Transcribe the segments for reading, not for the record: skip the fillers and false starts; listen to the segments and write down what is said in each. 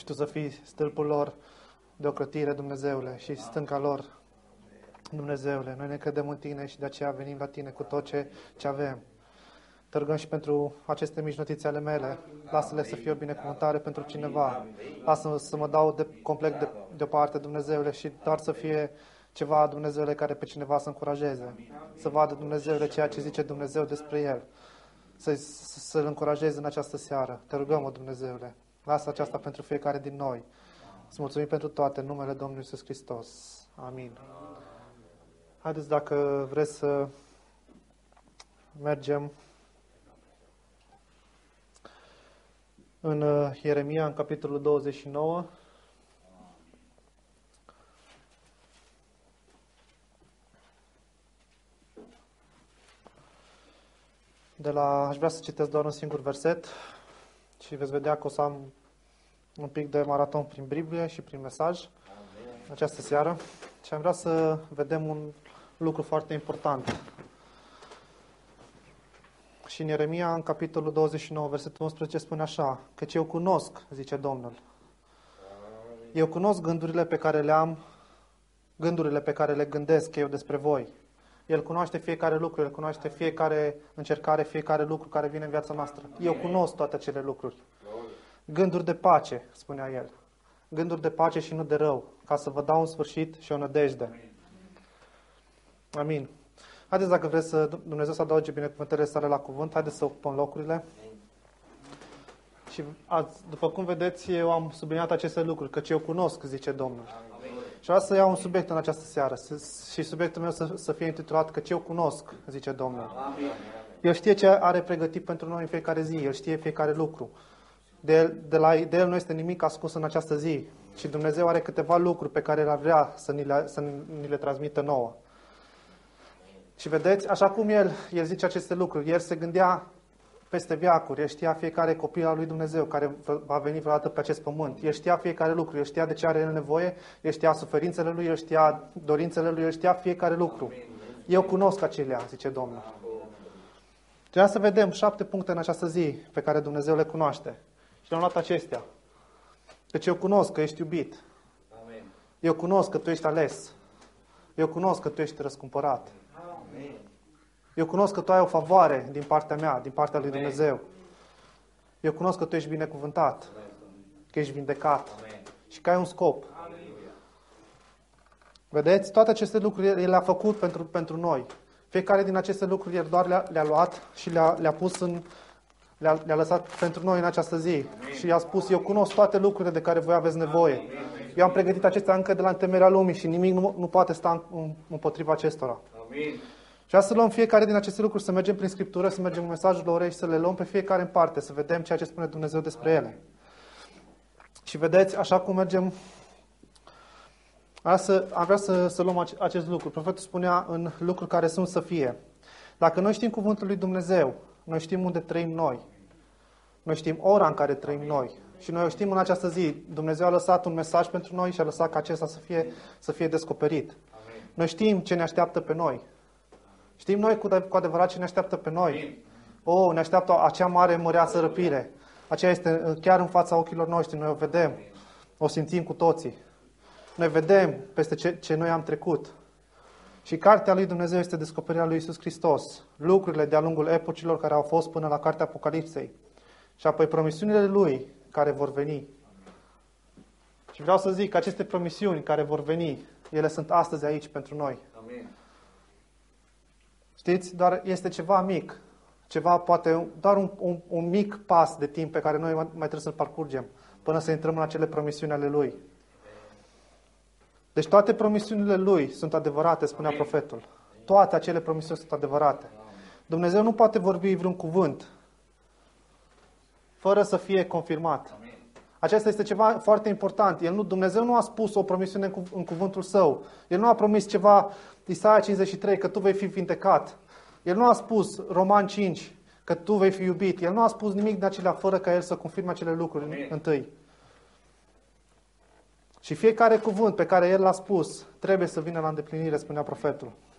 și Tu să fii stâlpul lor de ocrotire, Dumnezeule, și stânca lor, Dumnezeule. Noi ne credem în Tine și de aceea venim la Tine cu tot ce avem. Te rugăm și pentru aceste mijlotițe ale mele. Lasă-le să fie o binecuvântare pentru cineva. Lasă-mă să mă dau complet deoparte, Dumnezeule, și doar să fie ceva, Dumnezeule, care pe cineva să încurajeze. Să vadă, Dumnezeule, ceea ce zice Dumnezeu despre el. Să-l încurajeze în această seară. Te rugăm, Dumnezeule. Lasă aceasta pentru fiecare din noi. Îți mulțumim pentru toate în numele Domnului Iisus Hristos. Amin. Haideți, dacă vreți să mergem în Ieremia, în capitolul 29. Aș vrea să citesc doar un singur verset și veți vedea că o să am un pic de maraton prin Biblie și prin mesaj în această seară. Și am vrea să vedem un lucru foarte important. Și în Ieremia, în capitolul 29, versetul 11, spune așa: căci eu cunosc, zice Domnul. Eu cunosc gândurile pe care le am, gândurile pe care le gândesc eu despre voi. El cunoaște fiecare lucru, El cunoaște fiecare încercare, fiecare lucru care vine în viața noastră. Eu cunosc toate acele lucruri. Gânduri de pace, spunea El. Gânduri de pace și nu de rău, ca să vă dau un sfârșit și o nădejde. Amin. Haideți, dacă vreți să Dumnezeu să adauge binecuvântările sale la cuvânt, haideți să ocupăm locurile. Și după cum vedeți, eu am subliniat aceste lucruri, căci eu cunosc, zice Domnul. Și vreau să iau un subiect în această seară și subiectul meu să fie intitulat căci eu cunosc, zice Domnul. El știe ce are pregătit pentru noi în fiecare zi, El știe fiecare lucru. De El nu este nimic ascuns în această zi. Și Dumnezeu are câteva lucruri pe care El vrea să ni le transmită nouă. Și vedeți, așa cum El zice aceste lucruri, El se gândea peste veacuri, El știa fiecare copil al lui Dumnezeu care va veni vreodată pe acest pământ. El știa fiecare lucru, El știa de ce are El nevoie, El știa suferințele Lui, El știa dorințele Lui, El știa fiecare lucru. Eu cunosc acelea, zice Domnul. Trebuia să vedem 7 puncte în această zi pe care Dumnezeu le cunoaște. Și le-am luat acestea. Deci eu cunosc că ești iubit. Eu cunosc că tu ești ales. Eu cunosc că tu ești răscumpărat. Eu cunosc că tu ai o favoare din partea mea, din partea lui Dumnezeu. Eu cunosc că tu ești binecuvântat, că ești vindecat și că ai un scop. Vedeți? Toate aceste lucruri El le-a făcut pentru noi. Fiecare din aceste lucruri El doar le-a luat și le-a pus le-a lăsat pentru noi în această zi. Și i-a spus: eu cunosc toate lucrurile de care voi aveți nevoie. Eu am pregătit acestea încă de la întemeierea lumii și nimic nu poate sta împotriva acestora. Amin. Și vreau să luăm fiecare din aceste lucruri, să mergem prin Scriptură, să mergem în mesajul lor și să le luăm pe fiecare în parte, să vedem ceea ce spune Dumnezeu despre ele. Și vedeți, așa cum mergem, am vrea să luăm acest lucru. Profetul spunea în lucruri care sunt să fie. Dacă noi știm cuvântul lui Dumnezeu, noi știm unde trăim noi. Noi știm ora în care trăim noi. Și noi o știm în această zi. Dumnezeu a lăsat un mesaj pentru noi și a lăsat ca acesta să fie descoperit. Amin. Noi știm ce ne așteaptă pe noi. Știm noi cu adevărat ce ne așteaptă pe noi. Ne așteaptă acea mare, măreață răpire. Aceea este chiar în fața ochilor noștri. Noi o vedem. O simțim cu toții. Noi vedem peste ce noi am trecut. Și cartea lui Dumnezeu este descoperirea lui Iisus Hristos. Lucrurile de-a lungul epocilor care au fost până la cartea Apocalipsei. Și apoi promisiunile Lui care vor veni. Și vreau să zic că aceste promisiuni care vor veni, ele sunt astăzi aici pentru noi. Amin. Știți? Doar este ceva mic. Doar un mic pas de timp pe care noi mai trebuie să-l parcurgem până să intrăm în acele promisiuni ale Lui. Deci toate promisiunile Lui sunt adevărate, spunea profetul. Toate acele promisiuni sunt adevărate. Dumnezeu nu poate vorbi vreun cuvânt fără să fie confirmat. Acesta este ceva foarte important. Dumnezeu nu a spus o promisiune în cuvântul Său. El nu a promis ceva, Isaia 53, că tu vei fi vindecat. El nu a spus, Roman 5, că tu vei fi iubit. El nu a spus nimic de acelea fără ca El să confirme acele lucruri întâi. Și fiecare cuvânt pe care El l-a spus trebuie să vină la îndeplinire, spunea profetul.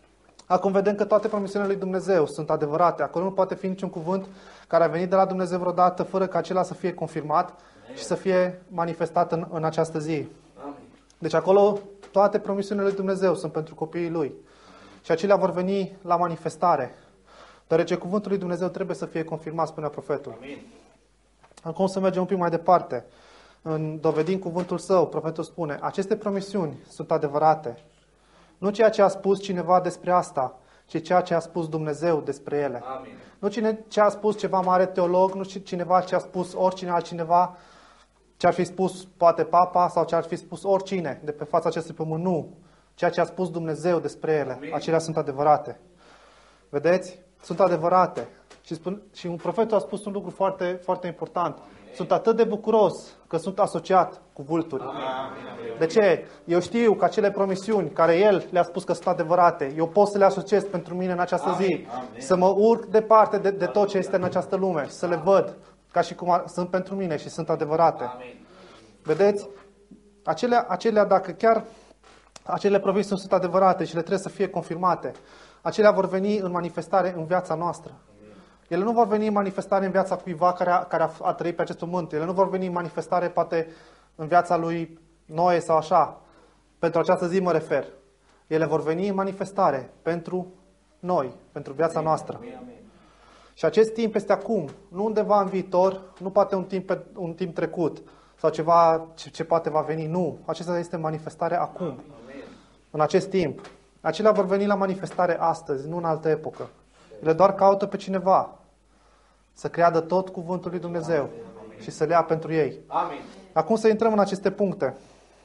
Acum vedem că toate promisiunile lui Dumnezeu sunt adevărate. Acolo nu poate fi niciun cuvânt care a venit de la Dumnezeu vreodată fără ca acela să fie confirmat și să fie manifestat în această zi. Deci acolo toate promisiunile lui Dumnezeu sunt pentru copiii Lui. Și acelea vor veni la manifestare. Deoarece cuvântul lui Dumnezeu trebuie să fie confirmat, spunea profetul. Amin. Acum să mergem un pic mai departe. În dovedind cuvântul său, profetul spune, aceste promisiuni sunt adevărate. Nu ceea ce a spus cineva despre asta, ci ceea ce a spus Dumnezeu despre ele. Amin. Nu ce a spus ceva mare teolog, nu cineva ce a spus oricine altcineva, ce ar fi spus poate papa sau ce ar fi spus oricine de pe fața acestui pământ. Nu. Ceea ce a spus Dumnezeu despre ele, Amin. Acelea sunt adevărate. Vedeți? Sunt adevărate. Și un profetul a spus un lucru foarte, foarte important. Sunt atât de bucuros că sunt asociat cu vulturi. De ce? Eu știu că acele promisiuni care El le-a spus că sunt adevărate, eu pot să le asociez pentru mine în această zi. Să mă urc departe de tot ce este în această lume. Să le văd ca și cum sunt pentru mine și sunt adevărate. Vedeți? Acelea, dacă chiar acele promisiuni sunt adevărate și le trebuie să fie confirmate, acelea vor veni în manifestare în viața noastră. Ele nu vor veni în manifestare în viața cuiva care a trăit pe acest pământ. Ele nu vor veni în manifestare poate în viața lui Noe sau așa. Pentru această zi mă refer. Ele vor veni în manifestare pentru noi, pentru viața noastră. Și acest timp este acum, nu undeva în viitor, nu poate un timp trecut sau ceva ce poate va veni. Nu, acesta este manifestare acum, în acest timp. Acelea vor veni la manifestare astăzi, nu în altă epocă. Ele doar caută pe cineva să creadă tot cuvântul lui Dumnezeu și să le ia pentru ei. Amin. Acum să intrăm în aceste puncte.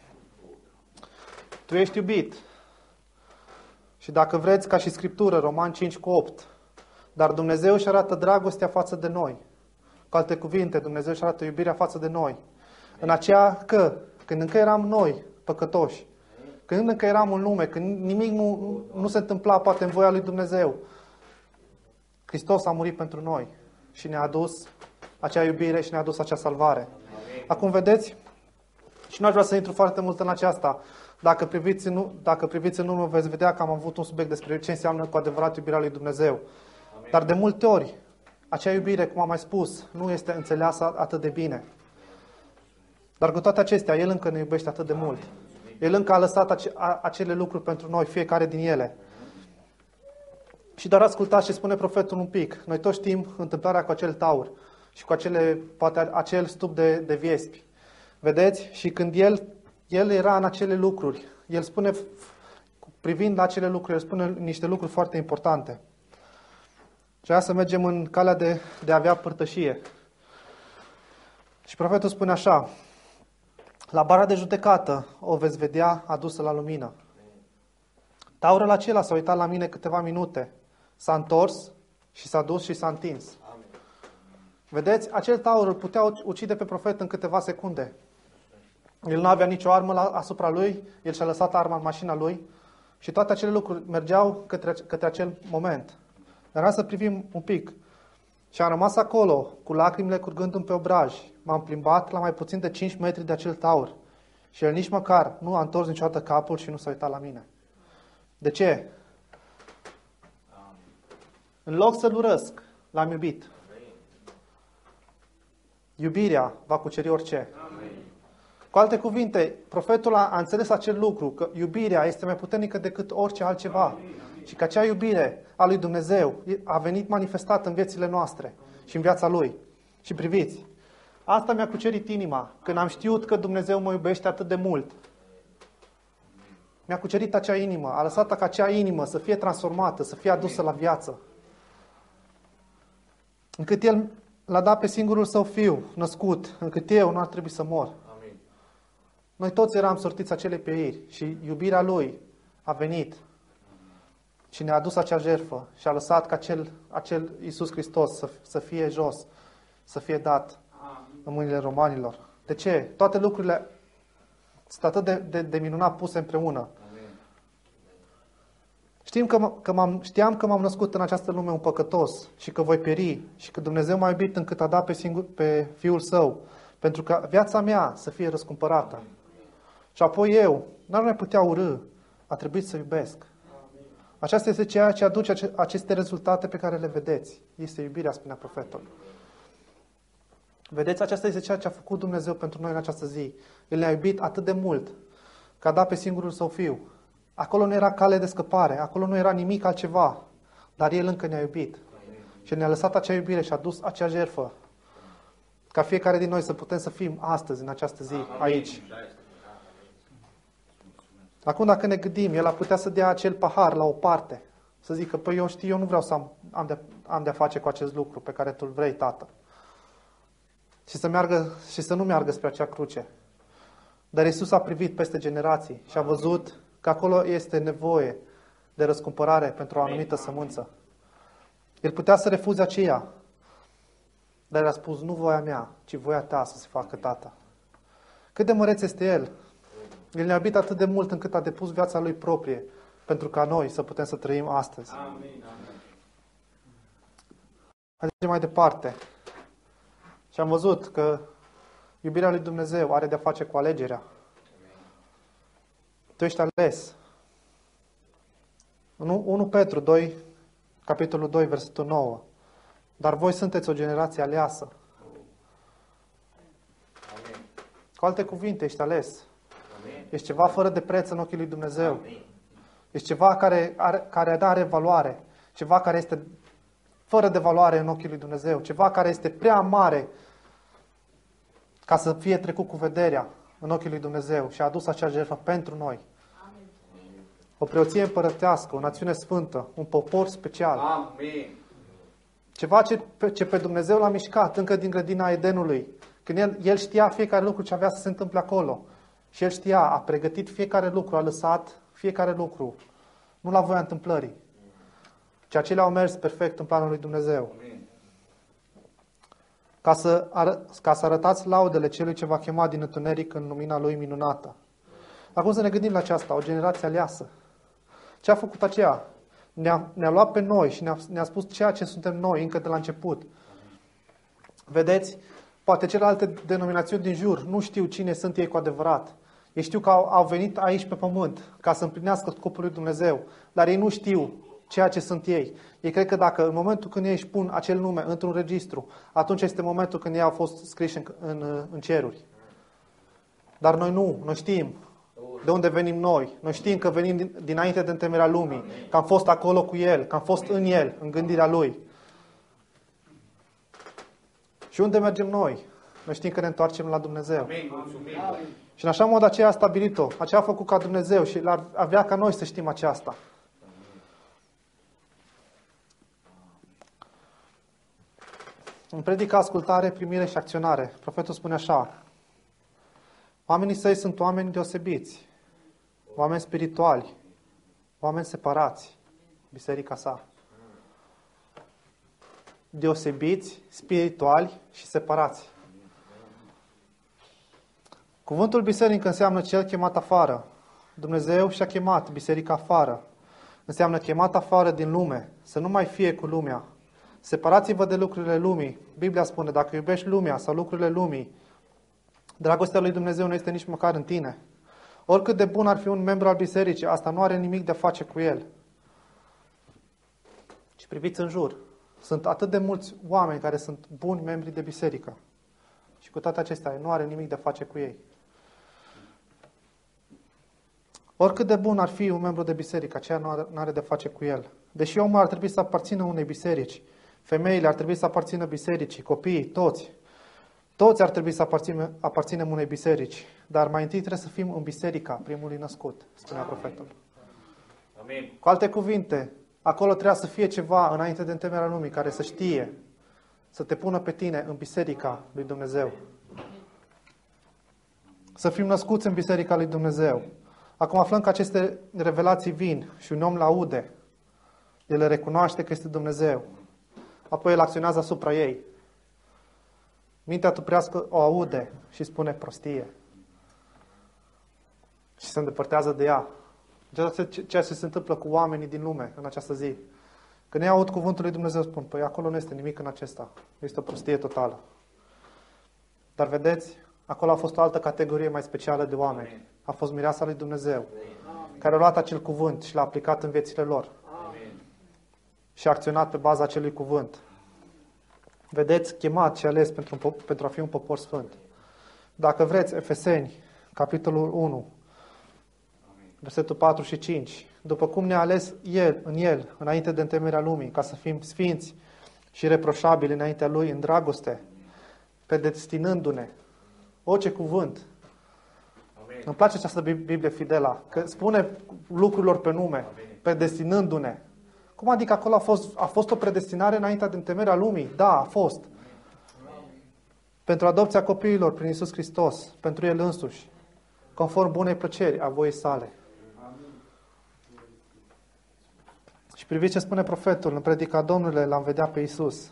Tu ești iubit. Și dacă vreți, ca și Scriptură, Romani 5:8, dar Dumnezeu își arată dragostea față de noi. Cu alte cuvinte, Dumnezeu își arată iubirea față de noi. În aceea că, când încă eram noi păcătoși, când încă eram în lume, când nimic nu se întâmpla poate în voia lui Dumnezeu, Hristos a murit pentru noi și ne-a adus acea iubire și ne-a adus acea salvare. Amin. Acum vedeți, și nu aș vrea să intru foarte mult în aceasta, dacă priviți în urmă veți vedea că am avut un subiect despre ce înseamnă cu adevărat iubirea lui Dumnezeu. Amin. Dar de multe ori, acea iubire, cum am mai spus, nu este înțeleasă atât de bine. Dar cu toate acestea, El încă ne iubește atât de mult. El încă a lăsat acele lucruri pentru noi, fiecare din ele. Și doar ascultați ce spune profetul un pic. Noi toți știm întâmplarea cu acel taur și cu acel stup de viespi. Vedeți? Și când el era în acele lucruri, el spune, privind la acele lucruri, el spune niște lucruri foarte importante. Și aia să mergem în calea de a avea părtășie. Și profetul spune așa, la bara de judecată o veți vedea adusă la lumină. Taurul acela s-a uitat la mine câteva minute. S-a întors și s-a dus și s-a întins. Amin. Vedeți? Acel taur îl putea ucide pe profet în câteva secunde. El nu avea nicio armă asupra lui, el și-a lăsat arma în mașina lui și toate acele lucruri mergeau către acel moment. Dar să privim un pic. Și am rămas acolo, cu lacrimile curgându-mi pe obraj. M-am plimbat la mai puțin de 5 metri de acel taur. Și el nici măcar nu a întors niciodată capul și nu s-a uitat la mine. De ce? În loc să-l urăsc, l-am iubit. Iubirea va cuceri orice. Cu alte cuvinte, profetul a înțeles acel lucru, că iubirea este mai puternică decât orice altceva. Și că acea iubire a lui Dumnezeu a venit manifestată în viețile noastre și în viața Lui. Și priviți, asta mi-a cucerit inima, când am știut că Dumnezeu mă iubește atât de mult. Mi-a cucerit acea inimă, a lăsat ca acea inimă să fie transformată, să fie adusă la viață. Încât El l-a dat pe singurul Său Fiu, născut, încât eu nu ar trebui să mor. Amin. Noi toți eram sortiți acelei peiri și iubirea Lui a venit și ne-a adus acea jertfă și a lăsat ca acel Iisus Hristos să fie jos, să fie dat în mâinile romanilor. De ce? Toate lucrurile sunt atât de minunat puse împreună. Știam că m-am născut în această lume un păcătos și că voi pieri și că Dumnezeu m-a iubit încât a dat pe Fiul Său pentru ca viața mea să fie răscumpărată. Și apoi eu n-ar mai putea urâ, a trebuit să iubesc. Aceasta este ceea ce aduce aceste rezultate pe care le vedeți. Este iubirea, spunea profetul. Vedeți, aceasta este ceea ce a făcut Dumnezeu pentru noi în această zi. El ne-a iubit atât de mult că a dat pe singurul Său Fiu. Acolo nu era cale de scăpare, acolo nu era nimic altceva, dar El încă ne-a iubit. Și ne-a lăsat acea iubire și a dus acea jertfă. Ca fiecare din noi să putem să fim astăzi, în această zi, aici. Acum, dacă ne gândim, El a putea să dea acel pahar la o parte. Să zică, păi eu știu, eu nu vreau să am de-a face cu acest lucru pe care Tu îl vrei, Tată. Și să nu meargă spre acea cruce. Dar Iisus a privit peste generații și a văzut că acolo este nevoie de răscumpărare pentru o anumită sămânță. El putea să refuze aceea, dar el a spus, nu voia mea, ci voia Ta să se facă, Tată. Cât de măreț este El! El ne-a iubit atât de mult încât a depus viața Lui proprie pentru ca noi să putem să trăim astăzi. Amin. Mergem mai departe. Și am văzut că iubirea lui Dumnezeu are de-a face cu alegerea. Tu ești ales. 1 Petru 2, capitolul 2, versetul 9. Dar voi sunteți o generație aleasă. Amin. Cu alte cuvinte, ești ales. Amin. Ești ceva fără de preț în ochii lui Dumnezeu. Ești ceva care are valoare. Ceva care este fără de valoare în ochii lui Dumnezeu. Ceva care este prea mare ca să fie trecut cu vederea în ochii lui Dumnezeu. Și a adus acea jertfă pentru noi. O preoție împărătească, o națiune sfântă, un popor special. Amin. Ceva ce pe Dumnezeu l-a mișcat încă din grădina Edenului. Când el știa fiecare lucru ce avea să se întâmple acolo. Și El știa, a pregătit fiecare lucru, a lăsat fiecare lucru. Nu la voia întâmplării. Ci acelea au mers perfect în planul lui Dumnezeu. Amin. Ca să arătați laudele celui ce v-a chemat din întuneric în lumina Lui minunată. Acum să ne gândim la aceasta, o generație aleasă. Ce a făcut aceea? Ne-a luat pe noi și ne-a spus ceea ce suntem noi încă de la început. Vedeți? Poate celelalte denominațiuni din jur nu știu cine sunt ei cu adevărat. Ei știu că au venit aici pe pământ ca să împlinească scopul lui Dumnezeu, dar ei nu știu ceea ce sunt ei. Ei cred că dacă în momentul când ei își pun acel nume într-un registru, atunci este momentul când ei au fost scriși în ceruri. Dar noi nu, noi știm de unde venim noi. Noi știm că venim dinainte de întemeierea lumii, că am fost acolo cu El, că am fost în El, în gândirea Lui. Și unde mergem noi? Noi știm că ne întoarcem la Dumnezeu. Amin. Mulțumim. Și în așa mod aceea a stabilit-o, aceea a făcut ca Dumnezeu și ar avea ca noi să știm aceasta. În predica ascultare, primire și acționare, profetul spune așa: oamenii săi sunt oameni deosebiți, oameni spirituali, oameni separați, biserica sa. Deosebiți, spirituali și separați. Cuvântul biserică înseamnă cel chemat afară. Dumnezeu și-a chemat biserica afară. Înseamnă chemat afară din lume, să nu mai fie cu lumea. Separați-vă de lucrurile lumii. Biblia spune, dacă iubești lumea sau lucrurile lumii, dragostea lui Dumnezeu nu este nici măcar în tine. Oricât de bun ar fi un membru al bisericii, asta nu are nimic de a face cu el. Și priviți în jur. Sunt atât de mulți oameni care sunt buni membri de biserică. Și cu toate acestea, nu are nimic de a face cu ei. Oricât de bun ar fi un membru de biserică, aceea nu are de a face cu el. Deși omul ar trebui să aparțină unei biserici, femeile ar trebui să aparțină bisericii, copiii, toți ar trebui să aparținem unei biserici. Dar mai întâi trebuie să fim în biserica primului născut, spunea profetul. Amin. Cu alte cuvinte, acolo trebuia să fie ceva înainte de întemeierea lumii care să știe, să te pună pe tine în biserica lui Dumnezeu. Să fim născuți în biserica lui Dumnezeu. Acum aflăm că aceste revelații vin și un om le aude. El le recunoaște că este Dumnezeu. Apoi el acționează asupra ei. Mintea tuprească o aude și spune prostie. Și se îndepărtează de ea. Ceea ce se întâmplă cu oamenii din lume în această zi. Când ei aud cuvântul lui Dumnezeu, spun, păi acolo nu este nimic în acesta. Este o prostie totală. Dar vedeți, acolo a fost o altă categorie mai specială de oameni. A fost mireasa lui Dumnezeu, care a luat acel cuvânt și l-a aplicat în viețile lor. și a acționat pe baza acelui cuvânt. Vedeți, chemat și ales pentru a fi un popor sfânt. Dacă vreți, Efeseni, capitolul 1, versetul 4 și 5. După cum ne-a ales în El, înainte de întemeierea lumii, ca să fim sfinți și reproșabili înaintea Lui în dragoste, predestinându-ne. Ce cuvânt! Amin. Îmi place această Biblie Fidela, că spune lucrurilor pe nume, predestinându-ne. Cum adică acolo a fost o predestinare înainte de întemeierea lumii? Da, a fost. Pentru adopția copiilor prin Iisus Hristos, pentru El însuși, conform bunei plăceri a voii sale. Și priviți ce spune profetul în predica Domnului, l-am vedea pe Iisus.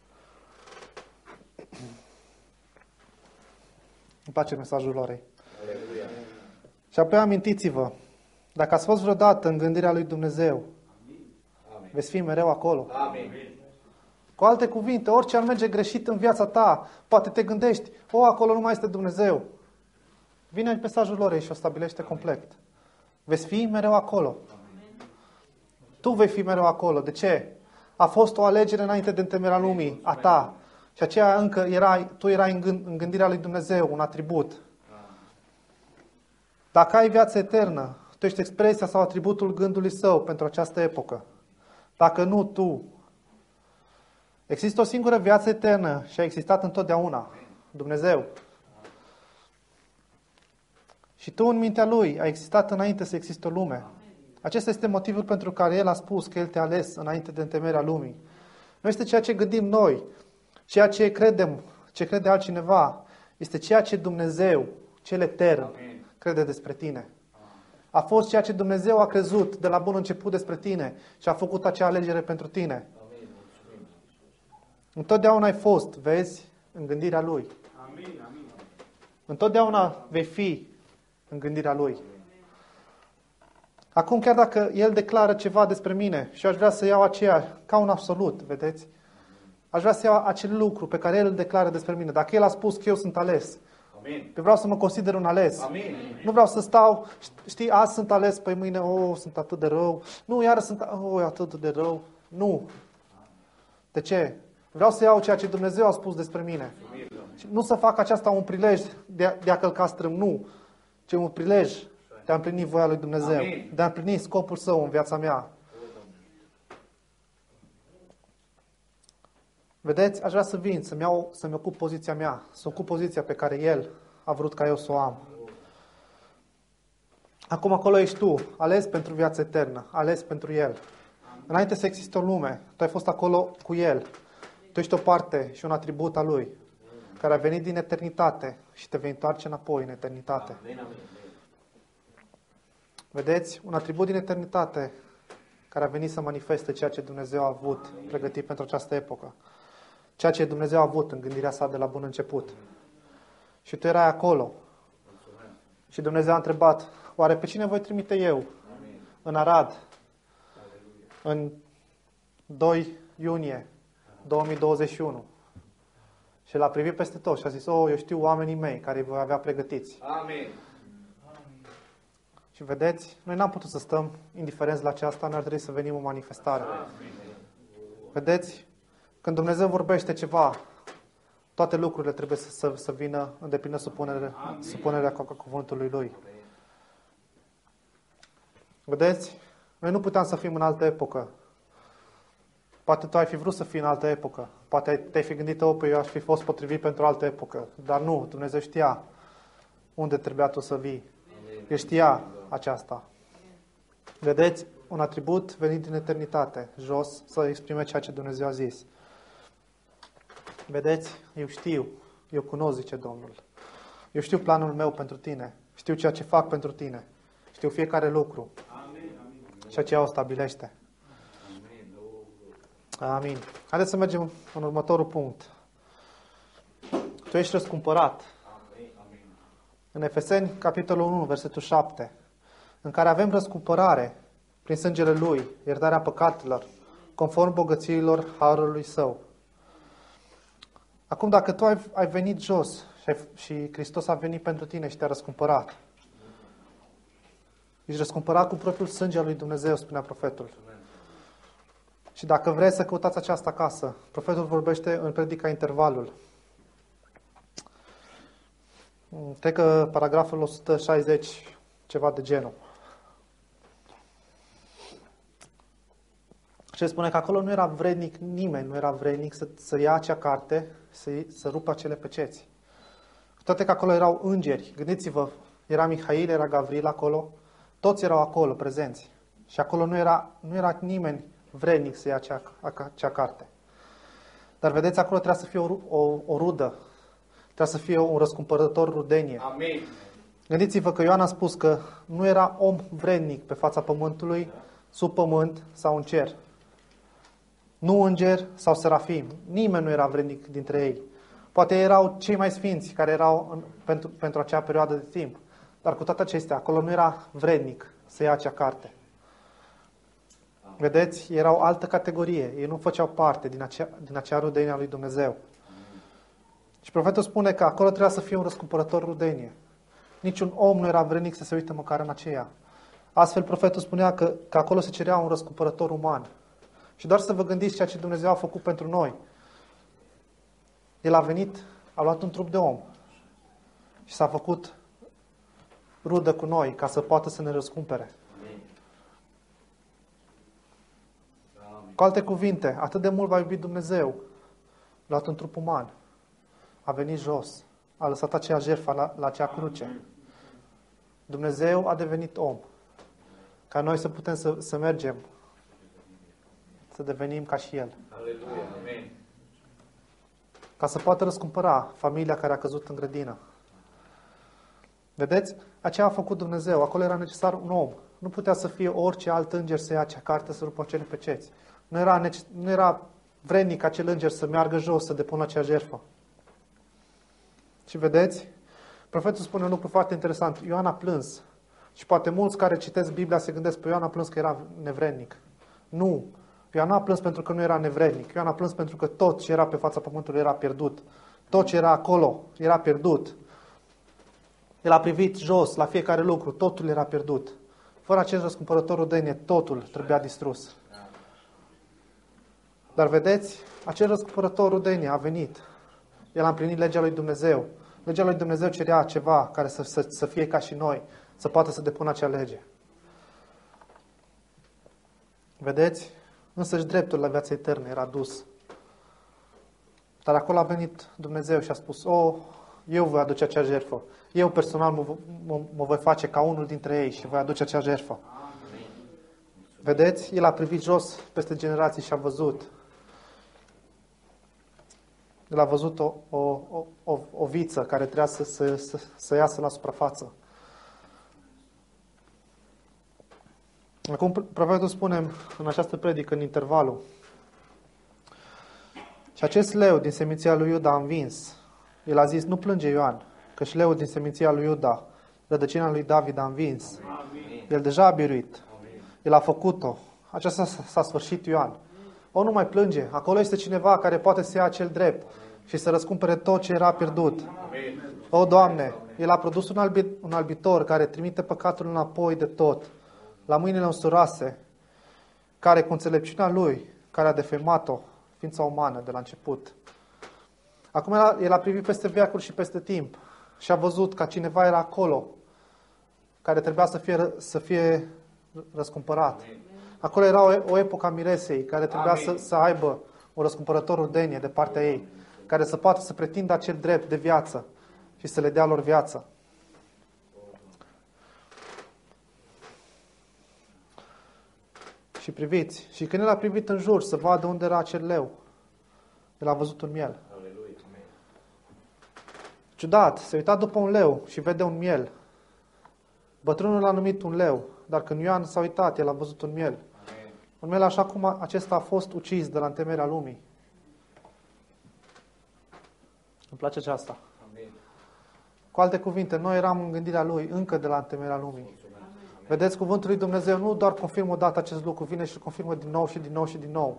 Îmi place mesajul lor. Aleluia. Și apoi amintiți-vă, dacă ați fost vreodată în gândirea lui Dumnezeu, Amin. veți fi mereu acolo. Amin. Cu alte cuvinte, orice ar merge greșit în viața ta, poate te gândești, acolo nu mai este Dumnezeu. Vine mesajul lor și o stabilește complet. Veți fi mereu acolo. Tu vei fi mereu acolo. De ce? A fost o alegere înainte de întemeierea lumii, a ta. Și aceea încă tu erai în gândirea lui Dumnezeu, un atribut. Dacă ai viață eternă, tu ești expresia sau atributul gândului Său pentru această epocă. Dacă nu, tu. Există o singură viață eternă și a existat întotdeauna. Dumnezeu. Și tu în mintea Lui ai existat înainte să existe o lume. Acesta este motivul pentru care El a spus că El te-a ales înainte de întemeierea lumii. Nu este ceea ce gândim noi, ceea ce credem, ce crede altcineva. Este ceea ce Dumnezeu, Cel etern, crede despre tine. A fost ceea ce Dumnezeu a crezut de la bun început despre tine și a făcut acea alegere pentru tine. Întotdeauna ai fost, vezi, în gândirea Lui. Întotdeauna vei fi în gândirea Lui. Acum, chiar dacă El declară ceva despre mine și aș vrea să iau aceea ca un absolut, vedeți? Aș vrea să iau acel lucru pe care El îl declară despre mine. Dacă El a spus că eu sunt ales, vreau să mă consider un ales. Amin. Nu vreau să stau, știi, azi sunt ales, păi mâine, sunt atât de rău. Nu, iară sunt, atât de rău. Nu. De ce? Vreau să iau ceea ce Dumnezeu a spus despre mine. Și nu să fac aceasta un prilej de a călca strâm, nu. Ci un prilej de a împlini voia lui Dumnezeu. Amin. De a împlini scopul Său în viața mea. Vedeți? Aș vrea să vin, să-mi ocup poziția mea. Să ocup poziția pe care El a vrut ca eu să o am. Acum acolo ești tu, ales pentru viața eternă, ales pentru El. Înainte să existe o lume, tu ai fost acolo cu El. Tu ești o parte și un atribut al Lui, care a venit din eternitate și te vei întoarce înapoi în eternitate. Vedeți? Un atribut din eternitate care a venit să manifeste ceea ce Dumnezeu a avut pregătit pentru această epocă. Ceea ce Dumnezeu a avut în gândirea sa de la bun început. Și tu erai acolo. Și Dumnezeu a întrebat, oare pe cine voi trimite eu? În Arad, în 2 iunie 2021. Și l-a privit peste tot și a zis, eu știu oamenii mei care îi voi avea pregătiți. Amin. Și vedeți, noi n-am putut să stăm indiferenți la aceasta, ne-ar trebui să venim o manifestare. Vedeți, când Dumnezeu vorbește ceva, toate lucrurile trebuie să vină în deplină supunerea cuvântului Lui. Vedeți, noi nu puteam să fim în altă epocă. Poate tu ai fi vrut să fii în altă epocă. Poate te-ai fi gândit, păi eu aș fi fost potrivit pentru altă epocă. Dar nu, Dumnezeu știa unde trebuia tu să vii. El știa aceasta. Vedeți, un atribut venit din eternitate, jos, să exprime ceea ce Dumnezeu a zis. Vedeți, eu știu, eu cunosc, zice Domnul. Eu știu planul meu pentru tine. Știu ceea ce fac pentru tine. Știu fiecare lucru. Și aceea o stabilește. Amin. Haideți să mergem în următorul punct. Tu ești răscumpărat. În Efeseni, capitolul 1, versetul 7, în care avem răscumpărare prin sângele Lui, iertarea păcatelor, conform bogățiilor harului Său. Acum, dacă tu ai venit jos și Hristos a venit pentru tine și te-a răscumpărat, ești răscumpărat cu propriul sânge al lui Dumnezeu, spunea profetul. Și dacă vreți să căutați aceasta acasă, profetul vorbește în predica Intervalul. Cred că paragraful 160, ceva de genul. Și spune că acolo nu era vrednic, nimeni nu era vrednic să ia acea carte, să rupă acele peceți. Cu toate că acolo erau îngeri. Gândiți-vă, era Mihail, era Gavril acolo, toți erau acolo prezenți. Și acolo nu era nimeni vrednic să ia acea carte. Dar vedeți, acolo trebuia să fie o rudă, trebuia să fie un răscumpărător rudenie. Amin. Gândiți-vă că Ioan a spus că nu era om vrednic pe fața pământului, sub pământ sau în cer. Nu înger sau serafim. Nimeni nu era vrednic dintre ei. Poate erau cei mai sfinți care erau pentru acea perioadă de timp. Dar cu toate acestea, acolo nu era vrednic să ia acea carte. Vedeți? Erau altă categorie. Ei nu făceau parte din acea rudenie a lui Dumnezeu. Și profetul spune că acolo trebuia să fie un răscumpărător rudenie. Niciun om nu era vrednic să se uite măcar în aceea. Astfel, profetul spunea că acolo se cerea un răscumpărător uman. Și doar să vă gândiți ceea ce Dumnezeu a făcut pentru noi. El a venit, a luat un trup de om și s-a făcut rudă cu noi ca să poată să ne răscumpere. Cu alte cuvinte, atât de mult va iubi Dumnezeu, a luat un trup uman, a venit jos, a lăsat acea jertfă la acea cruce. Dumnezeu a devenit om, ca noi să putem să mergem, să devenim ca și El. Aleluia. Amin. Ca să poată răscumpăra familia care a căzut în grădină. Vedeți? Aceea a făcut Dumnezeu. Acolo era necesar un om. Nu putea să fie orice alt înger să ia acea carte, să rupă acele peceți. Nu era vrednic acel înger să meargă jos, să depună acea jertfă. Și vedeți? Profetul spune un lucru foarte interesant. Ioan a plâns. Și poate mulți care citesc Biblia se gândesc pe Ioan a plâns că era nevrednic. Nu. Ioan a plâns pentru că nu era nevrednic. Ioan a plâns pentru că tot ce era pe fața pământului era pierdut. Tot ce era acolo era pierdut. El a privit jos la fiecare lucru. Totul era pierdut. Fără acest răscumpărător rudenie, totul trebuia distrus. Dar vedeți, acel răscumpărător rudenie a venit. El a împlinit legea lui Dumnezeu. Legea lui Dumnezeu cerea ceva care să fie ca și noi, să poată să depună acea lege. Vedeți? Însăși dreptul la viața eternă era dus. Dar acolo a venit Dumnezeu și a spus, eu voi aduce acea jertfă. Eu personal mă voi face ca unul dintre ei și voi aduce acea jertfă. Vedeți? El a privit jos peste generații și a văzut. El a văzut o viță care trebuia să iasă la suprafață. Acum profetul spune în această predică, în intervalul, și acest leu din seminția lui Iuda a învins. El a zis, nu plânge Ioan, că și leul din seminția lui Iuda, rădăcina lui David, a învins. El deja a biruit. El a făcut-o. Aceasta s-a sfârșit Ioan. Nu mai plânge. Acolo este cineva care poate să ia acel drept și să răscumpere tot ce era pierdut. Doamne, El a produs un albitor care trimite păcatul înapoi de tot, la mâinile însurase, care cu înțelepciunea Lui, care a defemat-o, ființa umană de la început. Acum El a privit peste veacuri și peste timp și a văzut că cineva era acolo, care trebuia să fie răscumpărat. Acolo era o epocă a miresei, care trebuia să aibă un răscumpărător rudenie de partea ei, care să poată să pretindă acel drept de viață și să le dea lor viață. Și priviți, și când El a privit în jur să vadă unde era acel leu, El a văzut un miel. Ciudat, se uita după un leu și vede un miel. Bătrânul l-a numit un leu, dar când Ioan s-a uitat, el a văzut un miel. Un miel așa cum acesta a fost ucis de la întemeierea lumii. Îmi place aceasta. Cu alte cuvinte, noi eram în gândirea Lui încă de la întemeierea lumii. Vedeți, cuvântul lui Dumnezeu nu doar confirmă odată acest lucru, vine și confirmă din nou și din nou și din nou.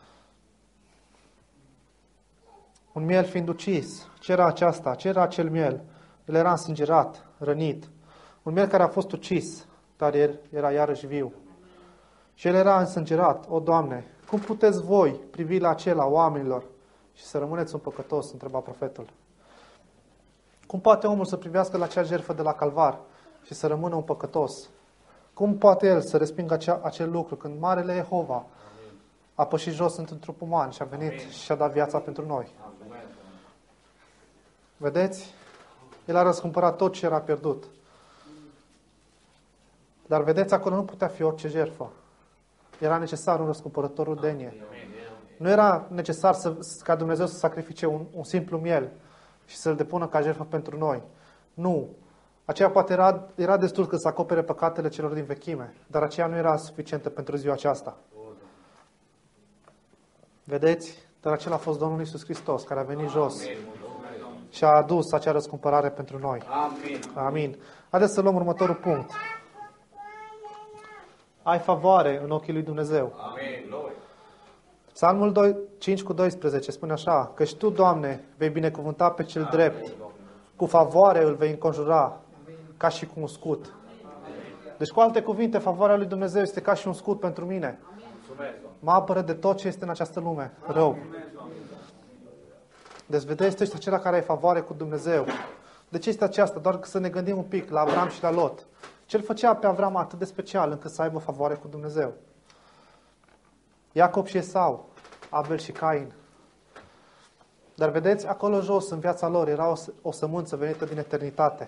Un miel fiind ucis. Ce era aceasta? Ce era acel miel? El era însângerat, rănit. Un miel care a fost ucis, dar el era iarăși viu. Și el era însângerat. Doamne, Cum puteți voi privi la acela oamenilor și să rămâneți un păcătos? Întreba profetul. Cum poate omul să privească la acea jertfă de la Calvar și să rămână un păcătos? Cum poate el să respingă acel lucru când Marele Jehova a pășit jos într-un trup uman și a venit și a dat viața pentru noi? Vedeți? El a răscumpărat tot ce era pierdut. Dar vedeți, acolo nu putea fi orice jertfă. Era necesar un răscumpărător rudenie. Nu era necesar ca Dumnezeu să sacrifice un simplu miel și să-l depună ca jertfă pentru noi. Nu. Aceea poate era destul că să acopere păcatele celor din vechime, dar aceea nu era suficientă pentru ziua aceasta. Vedeți? Dar acela a fost Domnul Iisus Hristos, care a venit jos și a adus acea răscumpărare pentru noi. Amin. Haideți să luăm următorul punct. Ai favoare în ochii lui Dumnezeu. Psalmul 5:12 spune așa: Căci Tu, Doamne, vei binecuvânta pe cel drept, cu favoare îl vei înconjura, ca și cu un scut. Deci, cu alte cuvinte, favoarea lui Dumnezeu este ca și un scut pentru mine. Mă apără de tot ce este în această lume rău. Deci, vedeți, tu ești acela care ai favoare cu Dumnezeu. De ce este aceasta? Doar să ne gândim un pic la Avram și la Lot. Ce-l făcea pe Avram atât de special încât să aibă favoare cu Dumnezeu? Iacob și Esau, Abel și Cain. Dar vedeți, acolo jos, în viața lor, era o sămânță venită din eternitate.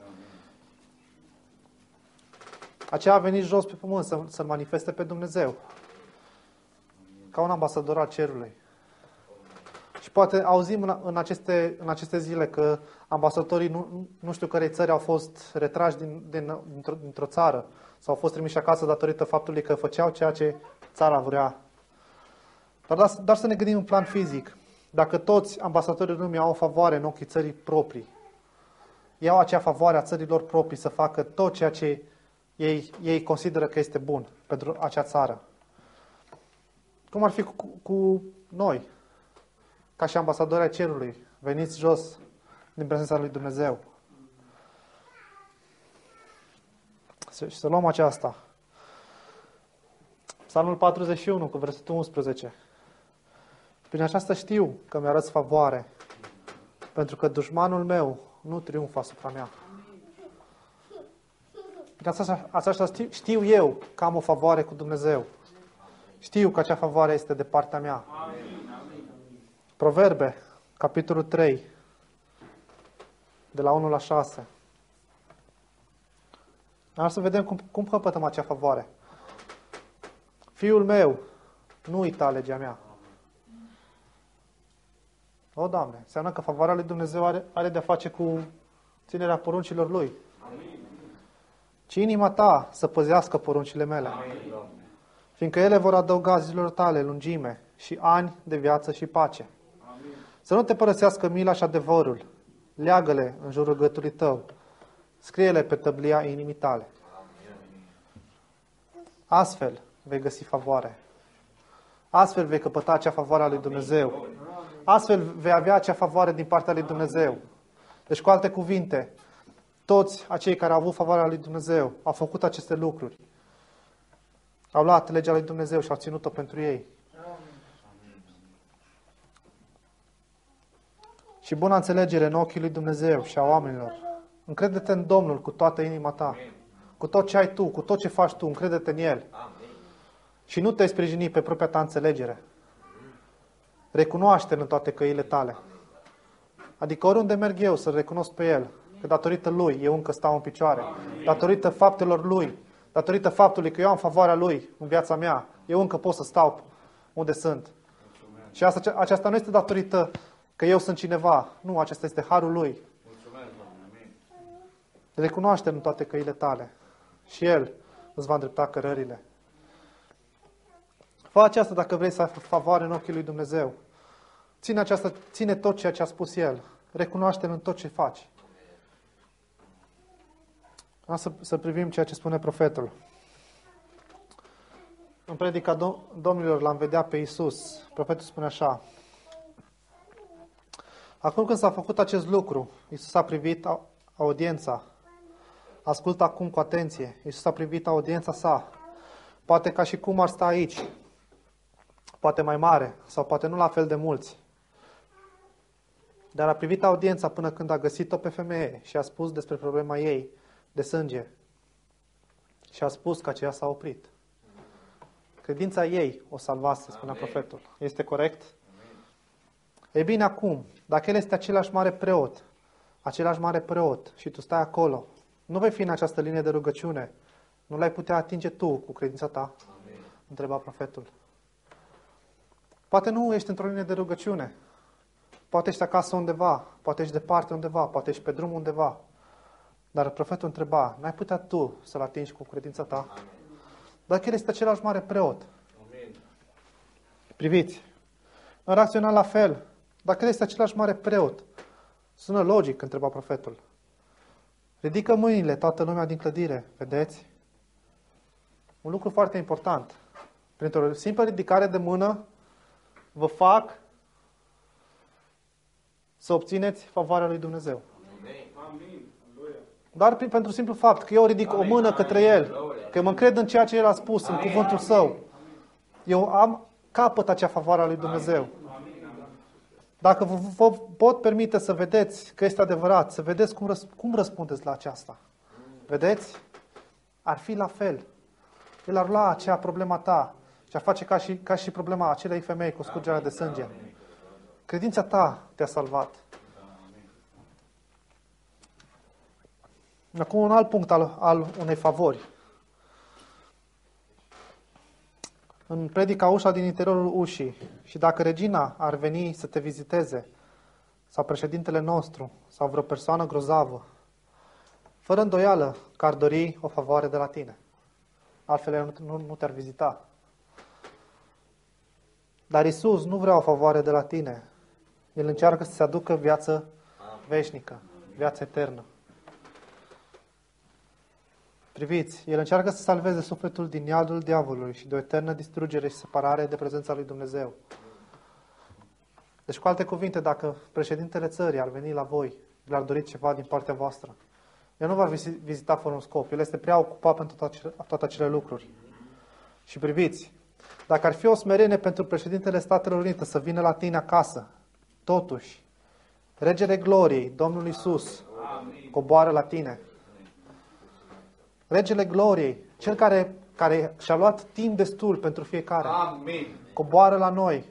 Aceea a venit jos pe pământ să-L manifeste pe Dumnezeu. Ca un ambasador al cerului. Și poate auzim în aceste zile că ambasadorii nu știu cărei țări au fost retrași dintr-o țară sau au fost trimiși acasă datorită faptului că făceau ceea ce țara vrea. Dar să ne gândim în plan fizic. Dacă toți ambasadorii lumii au o favoare în ochii țării proprii, iau acea favoare a țărilor proprii să facă tot ceea ce ei consideră că este bun pentru acea țară. Cum ar fi cu noi, ca și ambasadori ai cerului, veniți jos din prezența lui Dumnezeu? Și să luăm aceasta. Psalmul 41, cu versetul 11. Prin aceasta știu că mi-arăți favoare, pentru că dușmanul meu nu triumfă asupra mea. Prin aceasta știu eu că am o favoare cu Dumnezeu. Știu că acea favoare este de partea mea. Proverbe, capitolul 3, de la 1 la 6. Ar să vedem cum căpătăm acea favoare. Fiul meu, nu uita legea mea. O, Doamne, înseamnă că favoarea lui Dumnezeu are de-a face cu ținerea poruncilor Lui. Ci inima ta să păzească poruncile mele. Fiindcă ele vor adăuga zilelor tale lungime și ani de viață și pace. Să nu te părăsească mila și adevărul. Leagă-le în jurul gâtului tău. Scrie-le pe tăblia inimii tale. Astfel vei găsi favoare. Astfel vei căpăta acea favoare a lui Dumnezeu. Astfel vei avea acea favoare din partea lui Dumnezeu. Deci, cu alte cuvinte, toți acei care au avut favoarea lui Dumnezeu au făcut aceste lucruri. Au luat legea lui Dumnezeu și au ținut-o pentru ei. Și bună înțelegere în ochii lui Dumnezeu și a oamenilor. Încrede-te în Domnul cu toată inima ta. Cu tot ce ai tu, cu tot ce faci tu, încrede-te în El. Și nu te-ai sprijini pe propria ta înțelegere. Recunoaște-L în toate căile tale. Adică oriunde merg eu să-L recunosc pe El, că datorită Lui eu încă stau în picioare. Datorită faptelor Lui, datorită faptului că eu am favoarea Lui în viața mea, eu încă pot să stau unde sunt. Și aceasta nu este datorită că eu sunt cineva. Nu, acesta este harul Lui. Recunoaște-L în toate căile tale. Și El îți va îndrepta cărările. Fă aceasta dacă vrei să ai favoare în ochii lui Dumnezeu. Ține tot ceea ce a spus El. Recunoaște-L în tot ce faci. Să privim ceea ce spune profetul. În predica Domnilor l-am vedea pe Iisus. Profetul spune așa. Acum când s-a făcut acest lucru, Iisus a privit audiența. Ascultă acum cu atenție. Iisus a privit audiența sa. Poate ca și cum ar sta aici. poate mai mare sau poate nu la fel de mulți. Dar a privit audiența până când a găsit-o pe femeie și a spus despre problema ei de sânge. Și a spus că aceea s-a oprit. Credința ei o salvase, spunea profetul. Este corect? Ei bine, acum, dacă el este același mare preot și tu stai acolo, nu vei fi în această linie de rugăciune. Nu l-ai putea atinge tu cu credința ta? Întreba profetul. Poate nu ești într-o linie de rugăciune. Poate ești acasă undeva, poate ești departe undeva, poate ești pe drum undeva. Dar profetul întreba, n-ai putea tu să-l atingi cu credința ta? Dacă el este același mare preot. Priviți, în rațional la fel, dacă el este același mare preot, sună logic, întreba profetul. Ridică mâinile toată lumea din clădire, vedeți? Un lucru foarte important. Printr-o simplă ridicare de mână, vă fac să obțineți favoarea lui Dumnezeu. Doar pentru simplu fapt că eu ridic o mână către El, că mă încred în ceea ce El a spus, în cuvântul Său. Eu capăt acea favoare a lui Dumnezeu. Dacă vă pot permite să vedeți că este adevărat, să vedeți cum răspundeți la aceasta. Vedeți? Ar fi la fel. El ar lua acea problema ta și ar face ca și problema acelei femei cu scurgerea de sânge. Credința ta te-a salvat. Acum un alt punct al unei favori. În predica Ușa din interiorul ușii, și dacă regina ar veni să te viziteze, sau președintele nostru, sau vreo persoană grozavă, fără îndoială că ar dori o favoare de la tine. Altfel el nu te-ar vizita. Dar Iisus nu vrea o favoare de la tine. El încearcă să-ți aducă viață veșnică, viață eternă. Priviți, El încearcă să salveze sufletul din iadul diavolului și de o eternă distrugere și separare de prezența lui Dumnezeu. Deci, cu alte cuvinte, dacă președintele țării ar veni la voi, le-ar dori ceva din partea voastră, El nu va vizita fără un scop. El este prea ocupat pentru toate acele lucruri. Și priviți, dacă ar fi o smerenie pentru președintele Statelor Unite să vină la tine acasă, totuși, Regele Gloriei, Domnul Iisus, coboară la tine. Regele Gloriei, Cel care și-a luat timp destul pentru fiecare, coboară la noi.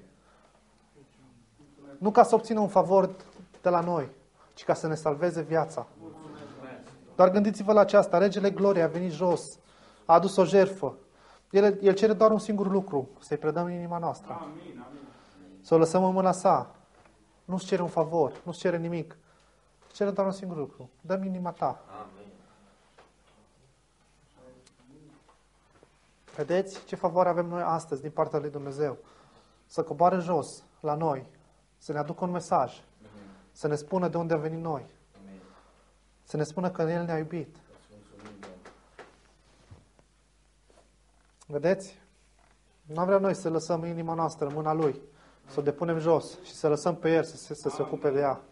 Nu ca să obțină un favor de la noi, ci ca să ne salveze viața. Doar gândiți-vă la aceasta, Regele Gloriei a venit jos, a adus o jertfă. El cere doar un singur lucru, să-i predăm inima noastră. Să o lăsăm în mâna sa. Nu-ți cere un favor, nu-ți cere nimic. Îți cere doar un singur lucru. Dă-mi inima ta. Vedeți ce favoare avem noi astăzi din partea lui Dumnezeu? Să coboare jos la noi, să ne aducă un mesaj, să ne spună de unde a venit noi, să ne spună că El ne-a iubit. Vedeți? Nu vrea noi să lăsăm inima noastră în mâna Lui, să o depunem jos și să lăsăm pe El să se ocupe de ea.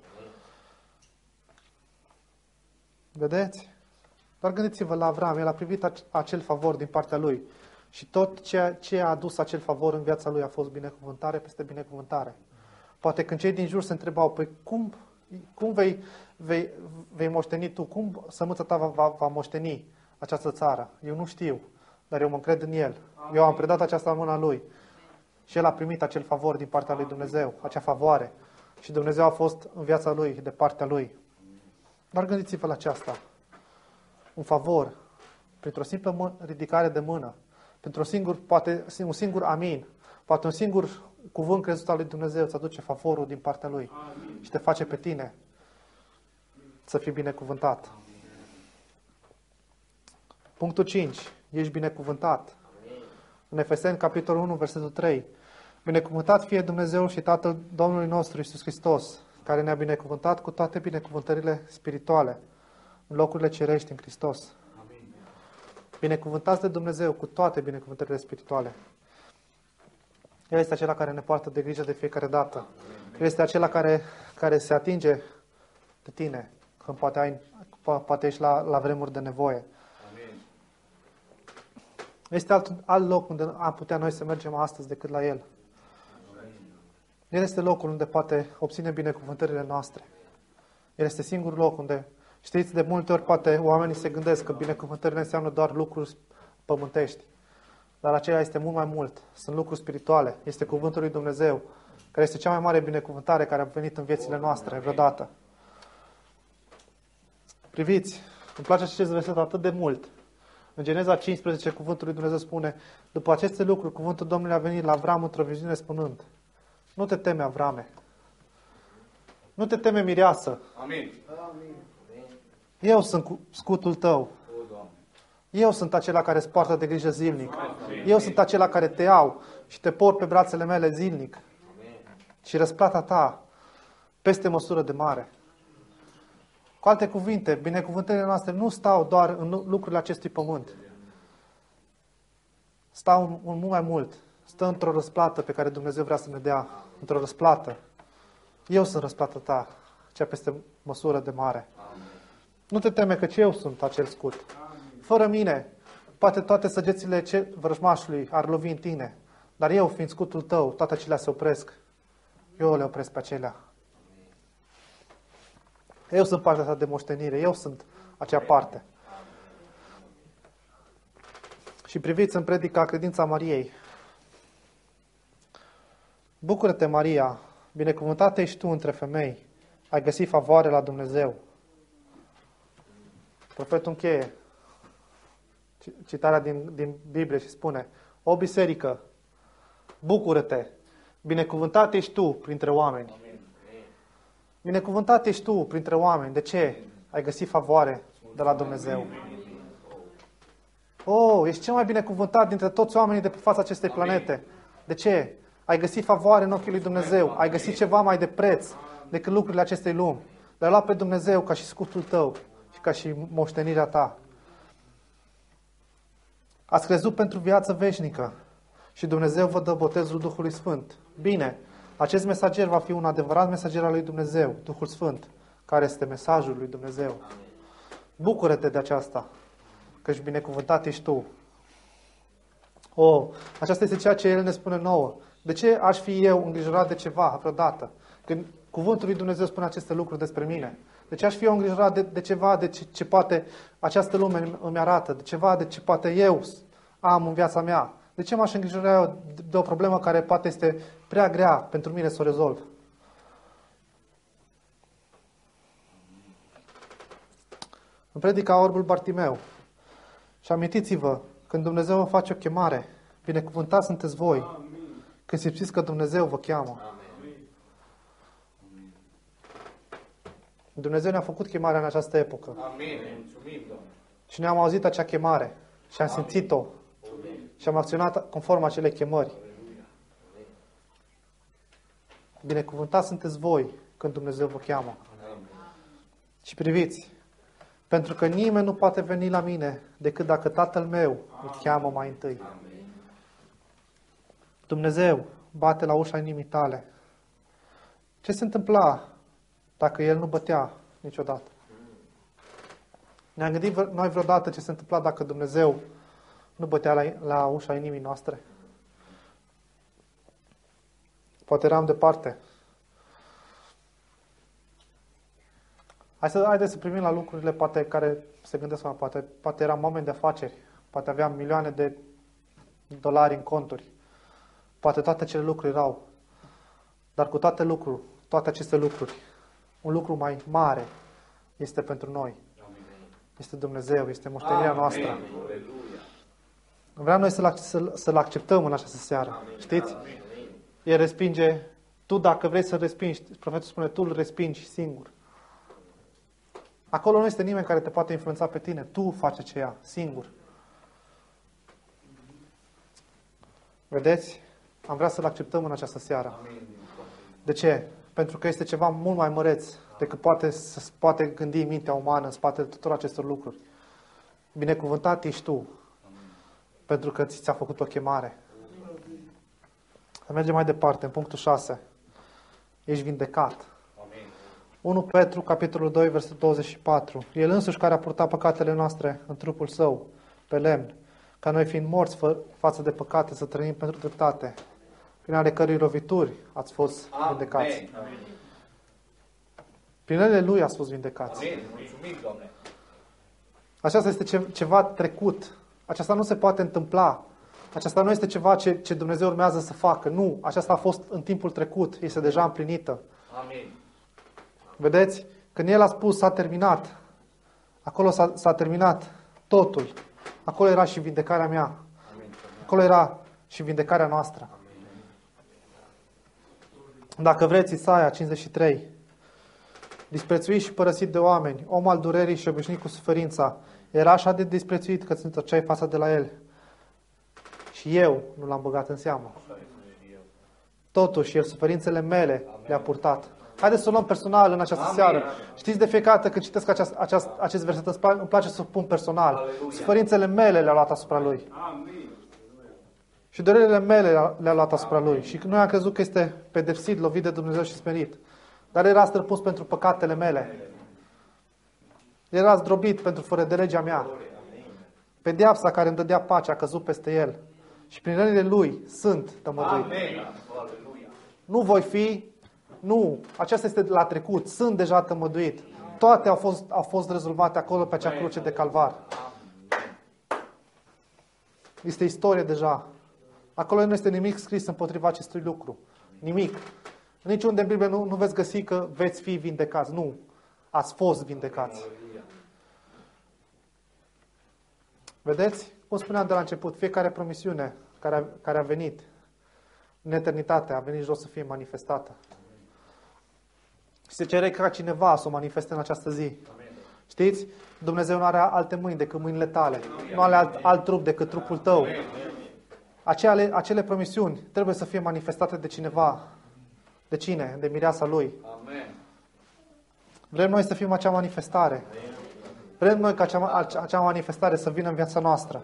Vedeți? Doar gândiți-vă la Avram, el a privit acel favor din partea lui și tot ce a adus acel favor în viața lui a fost binecuvântare peste binecuvântare. Poate când cei din jur se întrebau, păi cum vei moșteni tu, cum sămânța ta va moșteni această țară? Eu nu știu, dar eu mă încred în El. Eu am predat aceasta în mâna Lui. Și El a primit acel favor din partea lui Dumnezeu, acea favoare. Și Dumnezeu a fost în viața Lui, de partea Lui. Dar gândiți-vă la aceasta. Un favor, printr-o simplă ridicare de mână, poate un singur amin, poate un singur cuvânt crezut al lui Dumnezeu îți aduce favorul din partea Lui. Amin. Și te face pe tine să fii binecuvântat. Punctul 5. Ești binecuvântat. Amin. În Efeseni, capitolul 1, versetul 3. Binecuvântat fie Dumnezeu și Tatăl Domnului nostru Iisus Hristos, care ne-a binecuvântat cu toate binecuvântările spirituale în locurile cerești în Hristos. Amin. Binecuvântați de Dumnezeu cu toate binecuvântările spirituale. El este acela care ne poartă de grijă de fiecare dată. El este acela care se atinge de tine când poate ești la vremuri de nevoie. Amin. Este alt loc unde am putea noi să mergem astăzi decât la El. El este locul unde poate obține binecuvântările noastre. El este singurul loc unde, știți, de multe ori poate oamenii se gândesc că binecuvântările înseamnă doar lucruri pământești. Dar aceea este mult mai mult. Sunt lucruri spirituale. Este cuvântul lui Dumnezeu, care este cea mai mare binecuvântare care a venit în viețile noastre vreodată. Priviți, îmi place acest verset atât de mult. În Geneza 15, cuvântul lui Dumnezeu spune: după aceste lucruri, cuvântul Domnului a venit la Avram într-o viziune spunând: nu te teme, Avrame. Nu te teme, mireasă. Amin. Eu sunt scutul tău. O, Doamne. Eu sunt acela care îți poartă de grijă zilnic. Eu sunt acela care te iau și te port pe brațele mele zilnic. Și răsplata ta peste măsură de mare. Cu alte cuvinte, binecuvântările noastre nu stau doar în lucrurile acestui pământ. Stau în mult mai mult. Stă într-o răsplată pe care Dumnezeu vrea să ne dea. Într-o răsplată. Eu sunt răsplata ta, cea peste măsură de mare. Nu te teme, căci eu sunt acel scut. Fără mine, poate toate săgețile vrăjmașului ar lovi în tine. Dar eu, fiind scutul tău, toate acelea se opresc. Eu le opresc pe acelea. Eu sunt partea ta de moștenire. Eu sunt acea parte. Și priviți în predica Credința Mariei. Bucură-te, Maria, binecuvântată ești tu între femei. Ai găsit favoare la Dumnezeu. Profetul încheie citarea din Biblie și spune: o biserică, bucură-te, binecuvântat ești tu printre oameni. Binecuvântat ești tu printre oameni. De ce? Ai găsit favoare de la Dumnezeu. Oh, ești cel mai binecuvântat dintre toți oamenii de pe fața acestei planete. De ce? Ai găsit favoare în ochii lui Dumnezeu. Ai găsit ceva mai de preț decât lucrurile acestei lumi. L-ai luat pe Dumnezeu ca și scutul tău și ca și moștenirea ta. Ați crezut pentru viață veșnică și Dumnezeu vă dă botezul Duhului Sfânt. Bine, acest mesager va fi un adevărat mesager al lui Dumnezeu, Duhul Sfânt, care este mesajul lui Dumnezeu. Bucură-te de aceasta, căci binecuvântat ești tu. Aceasta este ceea ce El ne spune nouă. De ce aș fi eu îngrijorat de ceva vreodată? Când cuvântul lui Dumnezeu spune aceste lucruri despre mine. De ce aș fi eu îngrijorat de ceva, de ce poate această lume îmi arată, de ceva, de ce poate eu am în viața mea? De ce m-aș îngrijora eu de o problemă care poate este prea grea pentru mine să o rezolv? În predica Orbul Bartimeu. Și amintiți-vă, când Dumnezeu vă face o chemare, binecuvântați sunteți voi, când simțiți că Dumnezeu vă cheamă. Dumnezeu ne-a făcut chemarea în această epocă. Amin. Mulțumim, Doamne. Și ne-am auzit acea chemare și am simțit-o și am acționat conform acelei chemări. Binecuvântați sunteți voi când Dumnezeu vă cheamă. Și priviți, pentru că nimeni nu poate veni la mine decât dacă Tatăl meu îl cheamă mai întâi. Dumnezeu bate la ușa inimii tale. Ce se întâmpla dacă El nu bătea niciodată? Ne-am gândit noi vreodată ce se întâmpla dacă Dumnezeu nu bătea la ușa inimii noastre? Poate eram departe. Haideți să privim la lucrurile poate care se gândesc oameni. Poate eram oameni de afaceri. Poate aveam milioane de dolari în conturi. Poate toate acele lucruri erau. Dar cu toate aceste lucruri, un lucru mai mare este pentru noi. Este Dumnezeu, este moștenirea noastră. Vreau noi să-L acceptăm în această seară. Știți? El respinge. Tu dacă vrei să-L respingi, profetul spune, tu îl respingi singur. Acolo nu este nimeni care te poate influența pe tine. Tu faci aceea, singur. Vedeți? Am vrea să-L acceptăm în această seară. De ce? Pentru că este ceva mult mai măreț decât poate gândi mintea umană în spatele tuturor acestor lucruri. Binecuvântat ești tu, pentru că ți-a făcut o chemare. Să mergem mai departe, în punctul 6. Ești vindecat. 1 Petru, capitolul 2, versetul 24. El însuși care a purtat păcatele noastre în trupul său, pe lemn, ca noi fiind morți față de păcate, să trăim pentru dreptate. prin ale cărui lovituri ați fost vindecați. Amen. Prin ele Lui ați fost vindecați. Amen. Mulțumim, Doamne. Aceasta este ceva trecut. Aceasta nu se poate întâmpla. Aceasta nu este ceva ce Dumnezeu urmează să facă. Nu, aceasta a fost în timpul trecut. Este deja împlinită. Amen. Vedeți? Când El a spus s-a terminat, acolo s-a terminat totul. Acolo era și vindecarea mea. Acolo era și vindecarea noastră. Dacă vreți, Isaia 53. Disprețuit și părăsit de oameni, om al durerii și obișnuit cu suferința, era așa de disprețuit că îți întorceai fața de la el. Și eu nu l-am băgat în seamă. Totuși, el suferințele mele le-a purtat. Haideți să o luăm personal în această seară. Știți, de fiecare dată când citesc acest verset, îmi place să o pun personal. Aleluia. Suferințele mele le-au luat asupra lui. Și durerile mele le-a luat asupra lui. Și noi am crezut că este pedepsit, lovit de Dumnezeu și smerit. Dar era străpus pentru păcatele mele. Era zdrobit pentru fără de legea mea. Pedeapsa care îmi dădea pace a căzut peste el. Și prin rănile lui sunt tămăduit. Amen. Aleluia. Nu voi fi, nu, aceasta este la trecut, sunt deja tămăduit. Toate au fost rezolvate acolo pe acea cruce de calvar. Este istorie deja. Acolo nu este nimic scris împotriva acestui lucru. Nimic. Niciunde în Biblie nu veți găsi că veți fi vindecați. Nu. Ați fost vindecați. Vedeți? Cum spuneam de la început, fiecare promisiune care a venit în eternitate a venit jos să fie manifestată. Și se cere ca cineva să o manifeste în această zi. Știți? Dumnezeu nu are alte mâini decât mâinile tale. Nu are alt trup decât trupul tău. Acele promisiuni trebuie să fie manifestate de cineva. De cine? De mireasa Lui. Amen. Vrem noi să fim acea manifestare. Vrem noi ca acea manifestare să vină în viața noastră.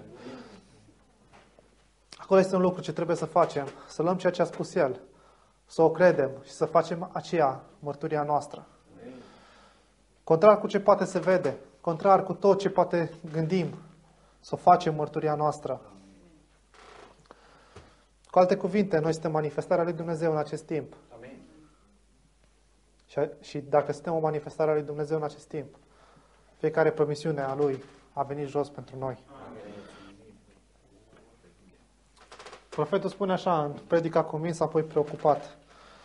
Acolo este un lucru ce trebuie să facem. Să luăm ceea ce a spus El. Să o credem și să facem aceea mărturia noastră. Contrar cu ce poate se vede. Contrar cu tot ce poate gândim. Să o facem mărturia noastră. Cu alte cuvinte, noi suntem manifestarea lui Dumnezeu în acest timp. Amen. Și dacă suntem o manifestare a lui Dumnezeu în acest timp, fiecare promisiune a Lui a venit jos pentru noi. Profetul spune așa, în predica convins, apoi preocupat.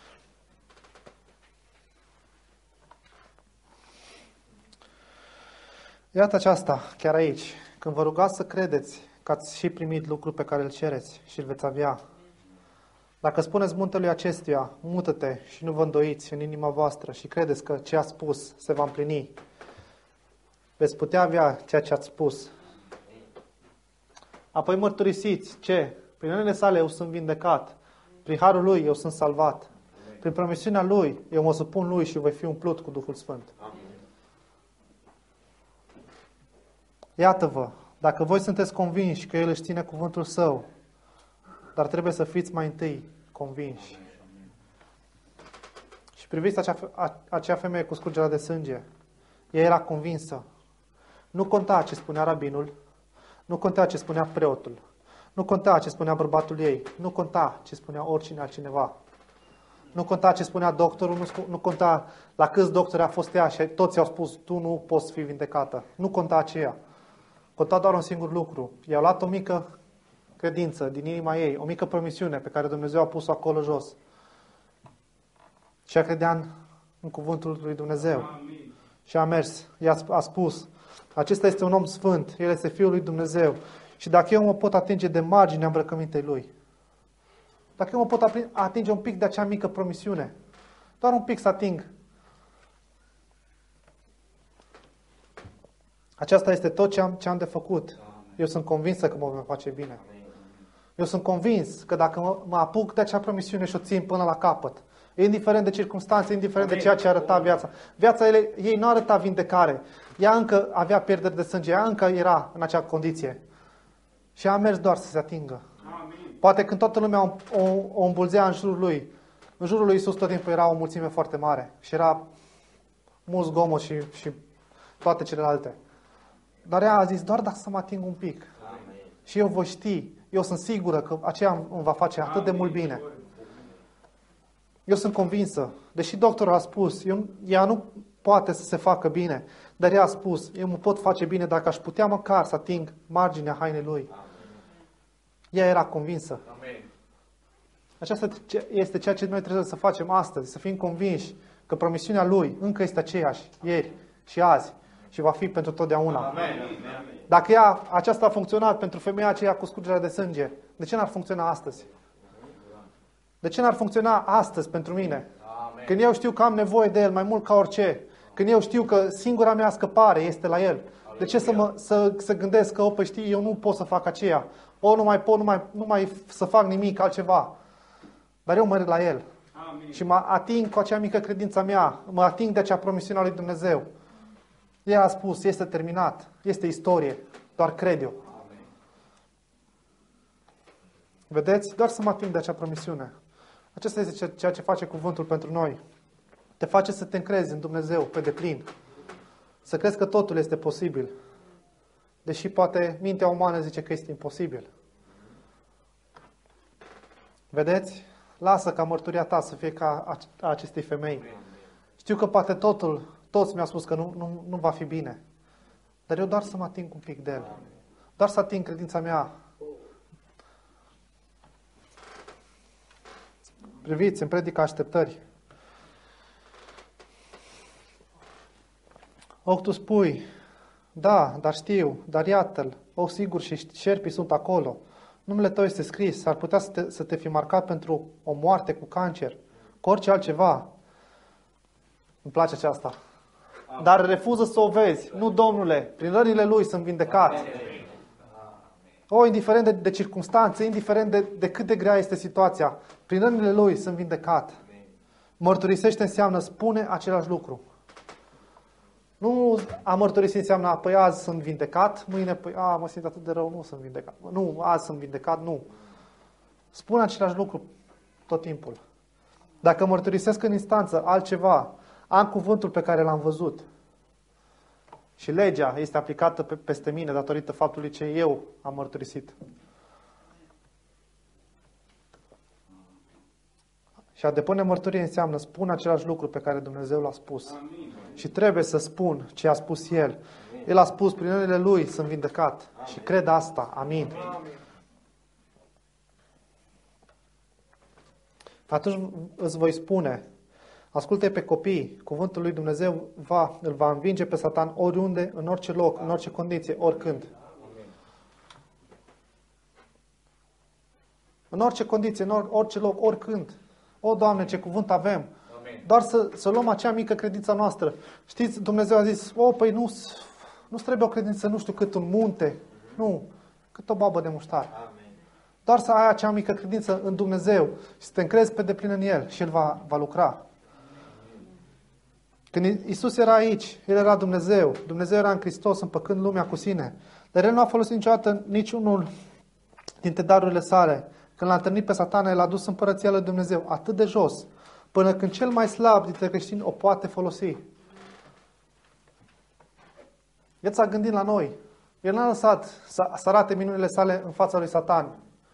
Iată aceasta, chiar aici. Când vă rugați să credeți că ați și primit lucrul pe care îl cereți și îl veți avea. Dacă spuneți muntelui acestuia, mută-te și nu vă îndoiți în inima voastră și credeți că ce a spus se va împlini, veți putea avea ceea ce ați spus. Apoi mărturisiți ce? Prin rănile sale eu sunt vindecat. Prin harul lui eu sunt salvat. Prin promisiunea lui eu mă supun lui și voi fi umplut cu Duhul Sfânt. Iată-vă, dacă voi sunteți convinși că El își ține cuvântul Său, dar trebuie să fiți mai întâi convinși. Și priviți acea femeie cu scurgerea de sânge. Ea era convinsă. Nu conta ce spunea rabinul, nu conta ce spunea preotul, nu conta ce spunea bărbatul ei, nu conta ce spunea oricine altcineva. Nu conta ce spunea doctorul, nu conta la câți doctori a fost ea și toți i-au spus, tu nu poți fi vindecată. Nu conta aceea. Conta doar un singur lucru. I-au luat o mică credință din inima ei, o mică promisiune pe care Dumnezeu a pus-o acolo jos. Și a credea în cuvântul lui Dumnezeu. Amin. Și a mers. A spus, acesta este un om sfânt, el este Fiul lui Dumnezeu. Și dacă eu mă pot atinge de marginea îmbrăcămintei lui, dacă eu mă pot atinge un pic de acea mică promisiune, doar un pic să ating, aceasta este tot ce am de făcut. Eu sunt convinsă că mă voi face bine. Eu sunt convins că dacă mă apuc de acea promisiune și o țin până la capăt, indiferent de circunstanțe, indiferent de ceea ce arăta viața. Viața ei nu arăta vindecare. Ea încă avea pierderi de sânge, ea încă era în acea condiție. Și a mers doar să se atingă. Amin. Poate când toată lumea o îmbulzea în jurul lui, în jurul lui Iisus tot timpul era o mulțime foarte mare. Și era mult zgomot și toate celelalte. Dar ea a zis, doar dacă să mă ating un pic. Amin. Și eu voi ști, eu sunt sigură că aceea îmi va face atât de mult bine. Eu sunt convinsă, deși doctorul a spus, ea nu poate să se facă bine, dar ea a spus, eu mă pot face bine dacă aș putea măcar să ating marginea hainei lui. Ea era convinsă. Aceasta este ceea ce noi trebuie să facem astăzi, să fim convinși că promisiunea lui încă este aceeași, ieri și azi, și va fi pentru totdeauna. Dacă aceasta a funcționat pentru femeia aceea cu scurgerea de sânge, de ce n-ar funcționa astăzi? De ce n-ar funcționa astăzi pentru mine? Când eu știu că am nevoie de El mai mult ca orice, când eu știu că singura mea scăpare este la El, de ce să gândesc că, păi știi, eu nu pot să fac aceea, nu mai pot, nu mai să fac nimic altceva, dar eu merg la El. Amin. Și mă ating cu acea mică credința mea, mă ating de acea promisiune a lui Dumnezeu. El a spus, este terminat, este istorie, doar cred eu. Amin. Vedeți? Doar să mă ating de acea promisiune. Acesta este ceea ce face cuvântul pentru noi. Te face să te încrezi în Dumnezeu pe deplin. Să crezi că totul este posibil. Deși poate mintea umană zice că este imposibil. Vedeți? Lasă ca mărturia ta să fie ca a acestei femei. Știu că poate toți mi-au spus că nu va fi bine. Dar eu doar să mă ating un pic de El. Doar să ating credința mea. Priviți în Predica Așteptării. Tu spui, da, dar știu, dar iată-l, sigur, și șerpii sunt acolo. Numele tău este scris, ar putea să te fi marcat pentru o moarte cu cancer, cu orice altceva. Îmi place aceasta. Dar refuză să o vezi. Nu, Domnule, prin rănile Lui sunt vindecat. Indiferent de circunstanțe, indiferent de cât de grea este situația, prin rănile Lui sunt vindecat. Mărturisește înseamnă spune același lucru. Nu a mărturisi înseamnă, păi azi sunt vindecat, mâine, păi mă simt atât de rău, nu sunt vindecat. Nu, azi sunt vindecat, nu. Spune același lucru tot timpul. Dacă mărturisesc în instanță altceva, am cuvântul pe care l-am văzut. Și legea este aplicată peste mine datorită faptului ce eu am mărturisit. Și a depune mărturie înseamnă spun același lucru pe care Dumnezeu l-a spus. Amin. Și trebuie să spun ce a spus El. Amin. El a spus, prin rănile Lui sunt vindecat. Amin. Și cred asta. Amin. Amin. Atunci îți voi spune, ascultă pe copii, cuvântul lui Dumnezeu îl va învinge pe Satan oriunde, în orice loc, în orice condiție, oricând. Amin. În orice condiție, în orice loc, oricând. Doamne, ce cuvânt avem. Amin. Doar să luăm acea mică credință noastră. Știți, Dumnezeu a zis, păi nu-ți trebuie o credință, nu știu cât un munte. Nu, cât o babă de muștar. Amin. Doar să ai acea mică credință în Dumnezeu și să te încrezi pe deplin în El și El va lucra. Când Iisus era aici, El era Dumnezeu. Dumnezeu era în Hristos, împăcând lumea cu sine. Dar El nu a folosit niciodată niciunul dintre darurile sale. Când l-a întâlnit pe Satana, El a dus împărăția lui Dumnezeu atât de jos, până când cel mai slab dintre creștini o poate folosi. El s-a gândit la noi. El n-a lăsat să arate minunile sale în fața lui Satan.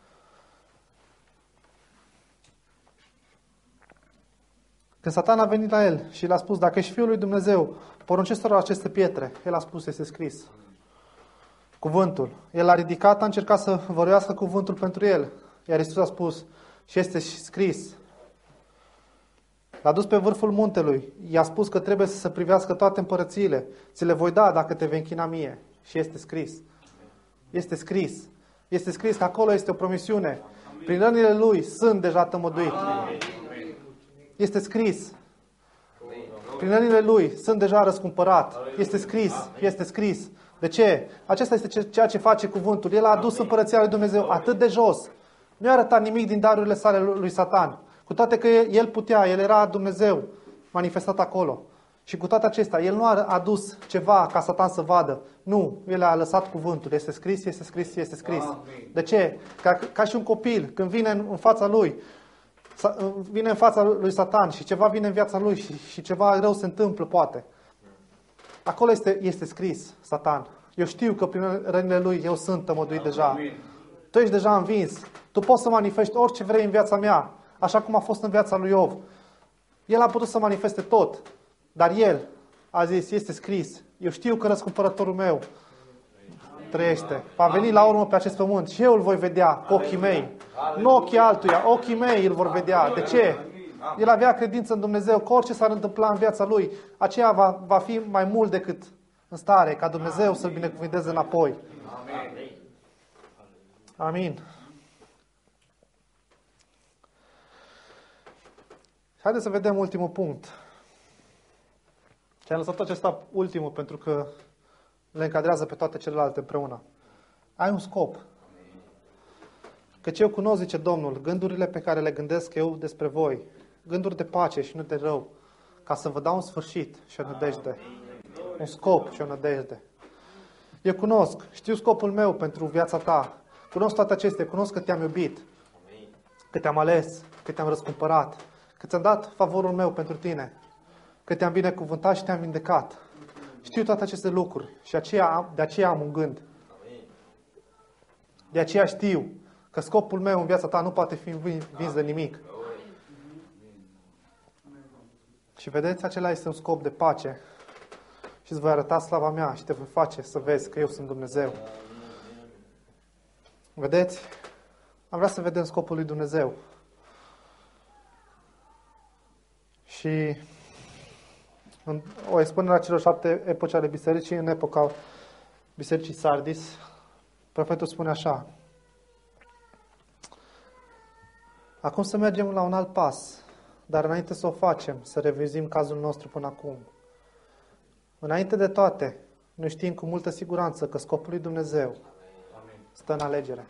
Când Satan a venit la el și l-a spus, dacă ești Fiul lui Dumnezeu, poruncește-o aceste pietre. El a spus, este scris. Cuvântul. El a ridicat, a încercat să văruiască cuvântul pentru el. Iar Iisus a spus, și este scris. L-a dus pe vârful muntelui. I-a spus că trebuie să se privească toate împărățiile. Ți le voi da dacă te vei închina mie. Și este scris. Este scris. Este scris că acolo este o promisiune. Prin rănile Lui sunt deja tămăduit. Este scris. Prin rănile Lui sunt deja răscumpărat. Este scris. Este scris. De ce? Acesta este ceea ce face cuvântul. El a adus împărăția lui Dumnezeu atât de jos. Nu i-a arătat nimic din darurile sale lui Satan. Cu toate că el putea, el era Dumnezeu manifestat acolo. Și cu toate acestea, el nu a adus ceva ca Satan să vadă. Nu, el a lăsat cuvântul. Este scris, este scris, este scris. De ce? Ca și un copil, când vine în fața lui, vine în fața lui Satan și ceva vine în viața lui și ceva rău se întâmplă, poate. Acolo este scris, Satan. Eu știu că prin rănile lui eu sunt tămăduit deja. Tu ești deja învins. Tu poți să manifesti orice vrei în viața mea, așa cum a fost în viața lui Iov. El a putut să manifeste tot, dar el a zis, este scris, eu știu că răscumpărătorul meu trăiește. Va veni la urmă pe acest pământ și eu îl voi vedea cu ochii mei. Nu ochii altuia, ochii mei îl vor vedea. De ce? El avea credință în Dumnezeu, că orice s-ar întâmpla în viața lui, aceea va fi mai mult decât în stare, ca Dumnezeu să-l binecuvânteze înapoi. Amin. Haideți să vedem ultimul punct. Și am lăsat acesta ultimul pentru că le încadrează pe toate celelalte împreună. Ai un scop. Căci eu cunosc, zice Domnul, gândurile pe care le gândesc eu despre voi. Gânduri de pace și nu de rău. Ca să vă dau un sfârșit și o nădejde. Un scop și o nădejde. Eu cunosc, știu scopul meu pentru viața ta. Cunosc toate acestea, cunosc că te-am iubit. Că te-am ales, că te-am răscumpărat. Că ți-am dat favorul meu pentru tine. Că te-am binecuvântat și te-am vindecat. Știu toate aceste lucruri și de aceea am un gând. De aceea știu că scopul meu în viața ta nu poate fi învins de nimic. Și vedeți, acela este un scop de pace. Și îți voi arăta slava mea și te voi face să vezi că eu sunt Dumnezeu. Vedeți? Am vrea să vedem scopul lui Dumnezeu. Și în o expunere a celor 7 epoci ale bisericii, în epoca bisericii Sardis, profetul spune așa: acum să mergem la un alt pas, dar înainte să o facem, să revizim cazul nostru până acum. Înainte de toate, noi știm cu multă siguranță că scopul lui Dumnezeu stă în alegere.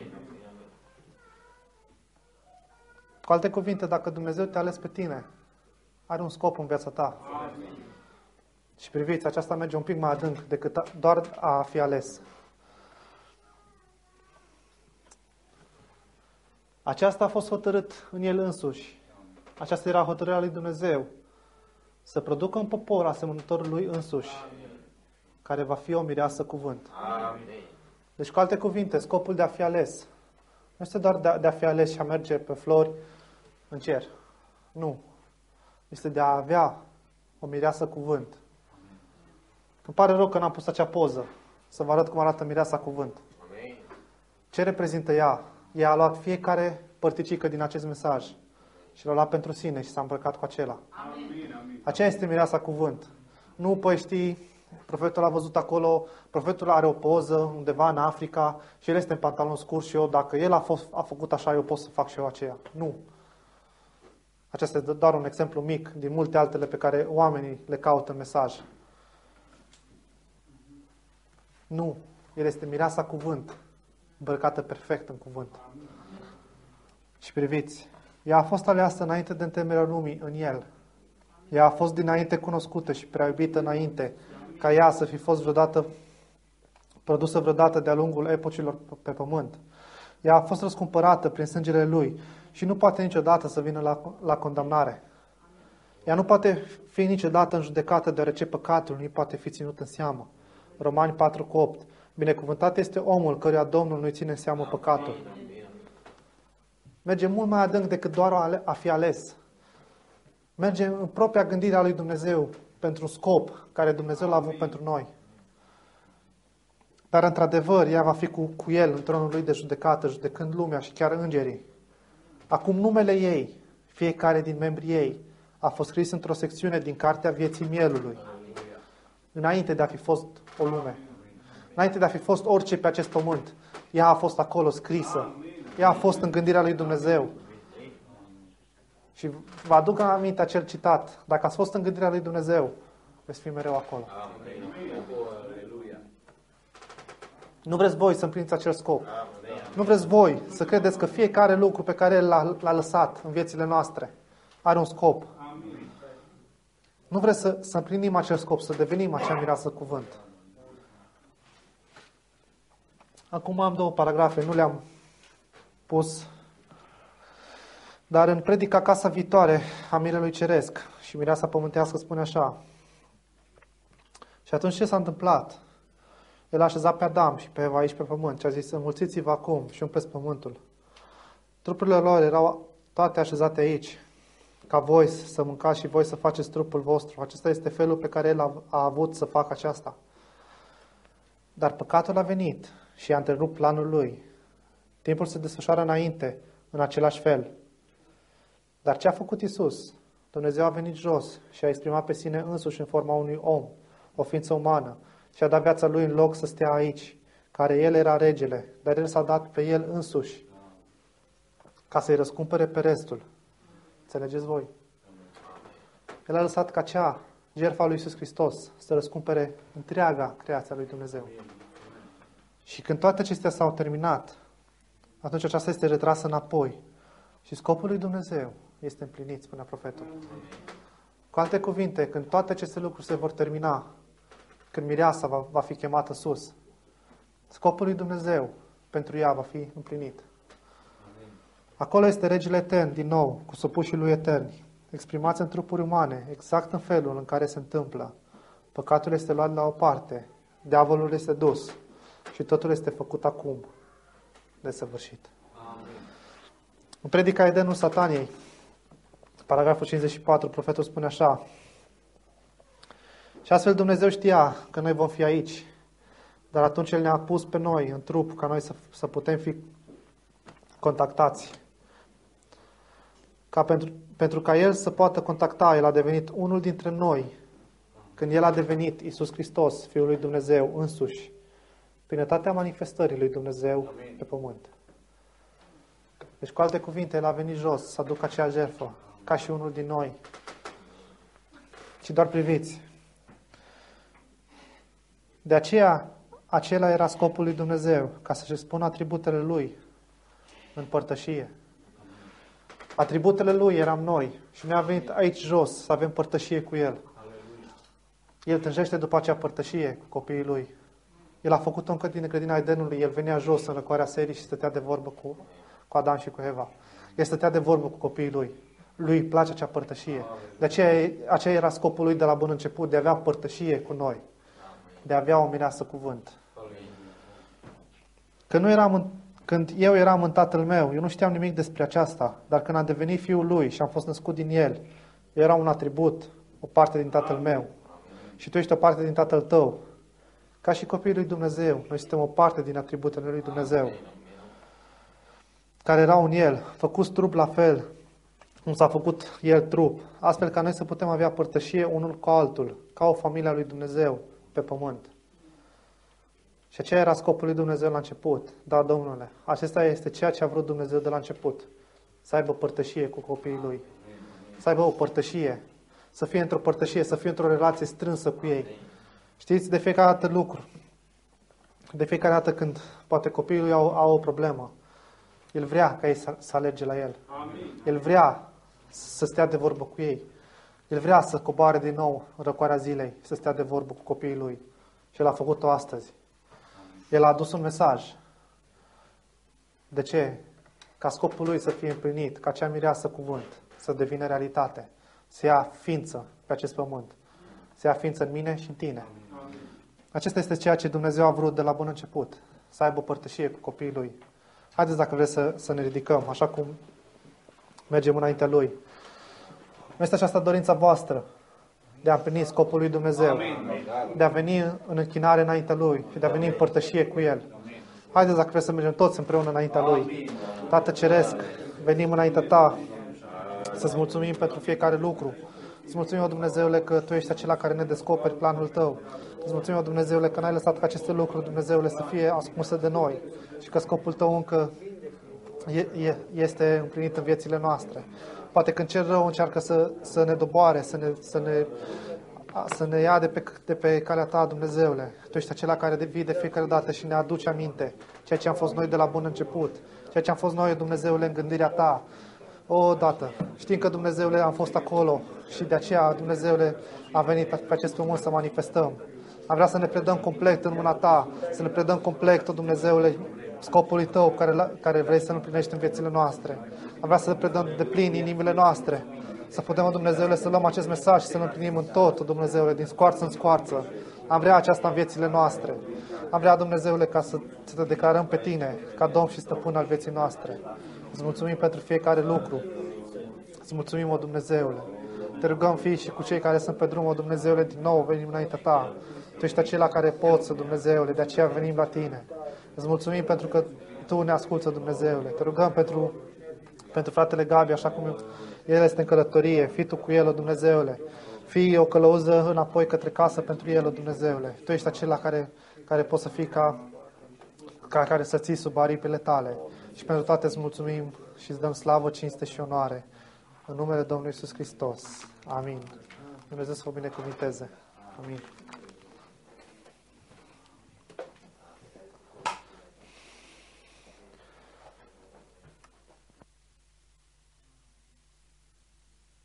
Cu alte cuvinte, dacă Dumnezeu te-a ales pe tine, are un scop în viața ta. Și priviți, aceasta merge un pic mai adânc decât doar a fi ales. Aceasta a fost hotărât în el însuși. Aceasta era hotărârea lui Dumnezeu. Să producă un popor asemănător lui însuși, care va fi o mireasă cuvânt. Deci, cu alte cuvinte, scopul de a fi ales nu este doar de a fi ales și a merge pe flori în cer. Nu. Este de a avea o mireasă cuvânt. Îmi pare rău că n-am pus acea poză, să vă arăt cum arată mireasa cuvânt. Ce reprezintă ea? Ea a luat fiecare părticică din acest mesaj și l-a luat pentru sine și s-a îmbrăcat cu acela. Aceea este mireasa cuvânt. Nu, păi știi, profetul a văzut acolo, profetul are o poză undeva în Africa și el este în pantalon scurs și eu, dacă el a făcut așa, eu pot să fac și eu aceea. Nu. Acesta este doar un exemplu mic din multe altele pe care oamenii le caută în mesaj. Nu. El este mireasa cuvânt, îmbrăcată perfect în cuvânt. Și priviți, ea a fost aleasă înainte de întemeierea lumii în el. Ea a fost dinainte cunoscută și prea iubită înainte ca ea să fi fost produsă vreodată de-a lungul epocilor pe pământ. Ea a fost răscumpărată prin sângele lui și nu poate niciodată să vină la condamnare. Ea nu poate fi niciodată în judecată, deoarece păcatul nu poate fi ținut în seamă. Romani 4:8. Binecuvântat este omul căruia Domnul nu-i ține în seamă păcatul. Merge mult mai adânc decât doar a fi ales. Merge în propria gândire a lui Dumnezeu pentru un scop care Dumnezeu l-a avut pentru noi. Dar într-adevăr, ea va fi cu el în tronul lui de judecată, judecând lumea și chiar îngerii. Acum numele ei, fiecare din membrii ei, a fost scris într-o secțiune din Cartea Vieții Mielului. Înainte de a fi fost o lume. Înainte de a fi fost orice pe acest pământ. Ea a fost acolo scrisă. Ea a fost în gândirea lui Dumnezeu. Și vă aduc aminte acel citat. Dacă ați fost în gândirea lui Dumnezeu, veți fi mereu acolo. Nu vreți voi să împliniți acel scop. Nu vreți voi să credeți că fiecare lucru pe care El l-a lăsat în viețile noastre are un scop. Nu vreți să împlinim acel scop, să devenim acea mireasă cuvânt. Acum am 2 paragrafe, nu le-am pus. Dar în predica Casa Viitoare a Mirelui Ceresc și Mireasa Pământească spune așa: și atunci ce s-a întâmplat? El a așezat pe Adam și pe Eva aici pe pământ și a zis: înmulțiți-vă acum și umpleți pământul. Trupurile lor erau toate așezate aici. ca voi să mâncați și voi să faceți trupul vostru. Acesta este felul pe care El a avut să facă aceasta. Dar păcatul a venit și a întrerupt planul Lui. Timpul se desfășoară înainte, în același fel. Dar ce a făcut Iisus? Dumnezeu a venit jos și a exprimat pe sine însuși în forma unui om, o ființă umană, și a dat viața Lui în loc să stea aici, care El era regele, dar El s-a dat pe El însuși, ca să-i răscumpere pe restul. Înțelegeți voi? El a lăsat ca cea, jertfa lui Iisus Hristos, să răscumpere întreaga creația lui Dumnezeu. Și când toate acestea s-au terminat, atunci aceasta este retrasă înapoi. Și scopul lui Dumnezeu este împlinit, spunea profetul. Cu alte cuvinte, când toate aceste lucruri se vor termina, când mireasa va fi chemată sus, scopul lui Dumnezeu pentru ea va fi împlinit. Acolo este regele etern, din nou, cu supușii lui eterni, exprimați în trupuri umane, exact în felul în care se întâmplă. Păcatul este luat la o parte, diavolul este dus și totul este făcut acum, desăvârșit. În predica Edenul Sataniei, paragraful 54, profetul spune așa: și astfel Dumnezeu știa că noi vom fi aici, dar atunci El ne-a pus pe noi în trup ca noi să putem fi contactați. Pentru ca El să poată contacta, El a devenit unul dintre noi, când El a devenit Iisus Hristos, Fiul lui Dumnezeu însuși, plinătatea manifestării lui Dumnezeu pe pământ. Deci, cu alte cuvinte, El a venit jos să aducă acea jertfă, ca și unul din noi. Și doar priviți. De aceea, acela era scopul lui Dumnezeu, ca să-și spună atributele Lui în părtășie. Atributele Lui eram noi și noi am venit aici jos să avem părtășie cu El. El tânjește după acea părtășie cu copiii Lui. El a făcut-o încă din grădina Edenului. El venea jos în răcoarea serii și stătea de vorbă cu Adam și cu Eva. El stătea de vorbă cu copiii Lui. Lui îi place acea părtășie. De aceea era scopul Lui de la bun început, de a avea părtășie cu noi. De a avea o mireasă cuvânt. Când eu eram în Tatăl meu, eu nu știam nimic despre aceasta, dar când am devenit Fiul Lui și am fost născut din El, eu era un atribut, o parte din Tatăl meu. Și tu ești o parte din Tatăl tău. Ca și copiii lui Dumnezeu, noi suntem o parte din atributele lui Dumnezeu, care erau în El, făcuți trup la fel, cum s-a făcut El trup, astfel ca noi să putem avea părtășie unul cu altul, ca o familie a lui Dumnezeu pe pământ. Și aceea era scopul lui Dumnezeu la început. Da, Domnule, acesta este ceea ce a vrut Dumnezeu de la început. Să aibă părtășie cu copiii Lui. Să aibă o părtășie. Să fie într-o părtășie, să fie într-o relație strânsă cu ei. Știți, de fiecare dată lucru. De fiecare dată când poate copiii Lui au o problemă, El vrea ca ei să alerge la El. El vrea să stea de vorbă cu ei. El vrea să coboare din nou în răcoarea zilei, să stea de vorbă cu copiii Lui. Și El a făcut-o astăzi. El a adus un mesaj. De ce? Ca scopul Lui să fie împlinit, ca acea mireasă cuvânt să devină realitate, să ia ființă pe acest pământ, să ia ființă în mine și în tine. Acesta este ceea ce Dumnezeu a vrut de la bun început, să aibă părtășie cu copiii Lui. Haideți, dacă vreți, să ne ridicăm, așa cum mergem înaintea Lui. Nu este aceasta dorința voastră de a împlini scopul lui Dumnezeu, de a veni în închinare înaintea Lui și de a veni în părtășie cu El. Haideți, dacă vreți, să mergem toți împreună înaintea Lui. Tată Ceresc, venim înaintea Ta să-ți mulțumim pentru fiecare lucru. Îți mulțumim, O Dumnezeule, că Tu ești acela care ne descoperi planul Tău. Îți mulțumim, O Dumnezeule, că n-ai lăsat ca aceste lucruri, Dumnezeule, să fie ascunse de noi și că scopul Tău încă este împlinit în viețile noastre. Poate când cel rău încearcă să ne doboare, să ne ia de pe calea Ta, Dumnezeule. Tu ești acela care vii de fiecare dată și ne aduce aminte ceea ce am fost noi de la bun început, ceea ce am fost noi, Dumnezeule, în gândirea Ta. O, Tată, știm că, Dumnezeule, am fost acolo și de aceea, Dumnezeule, a venit pe acest pământ să manifestăm. Am vrea să ne predăm complet în mâna Ta, să ne predăm complet, O Dumnezeule, scopului Tău care vrei să-L împlinești în viețile noastre. Am vrea să le predăm de plin inimile noastre, să putem, O Dumnezeule, să luăm acest mesaj și să-L împlinim în tot, O Dumnezeule, din scoarță în scoarță. Am vrea aceasta în viețile noastre. Am vrea, Dumnezeule, ca să Te declarăm pe Tine, ca Domn și Stăpân al vieții noastre. Îți mulțumim pentru fiecare lucru. Îți mulțumim, o Dumnezeule. Te rugăm, fii și cu cei care sunt pe drum, o Dumnezeule, din nou venim înaintea Ta. Tu ești acela care poți, Dumnezeule, de aceea venim la Tine. Îți mulțumim pentru că Tu ne asculți, Dumnezeule. Te rugăm pentru fratele Gabi, așa cum el este în călătorie. Fii Tu cu el, o Dumnezeule. Fii o călăuză înapoi către casă pentru el, o Dumnezeule. Tu ești acela care poți să fii ca care să ții sub aripile Tale. Și pentru toate îți mulțumim și îți dăm slavă, cinste și onoare. În numele Domnului Iisus Hristos. Amin. Dumnezeu să vă binecuvinteze. Amin.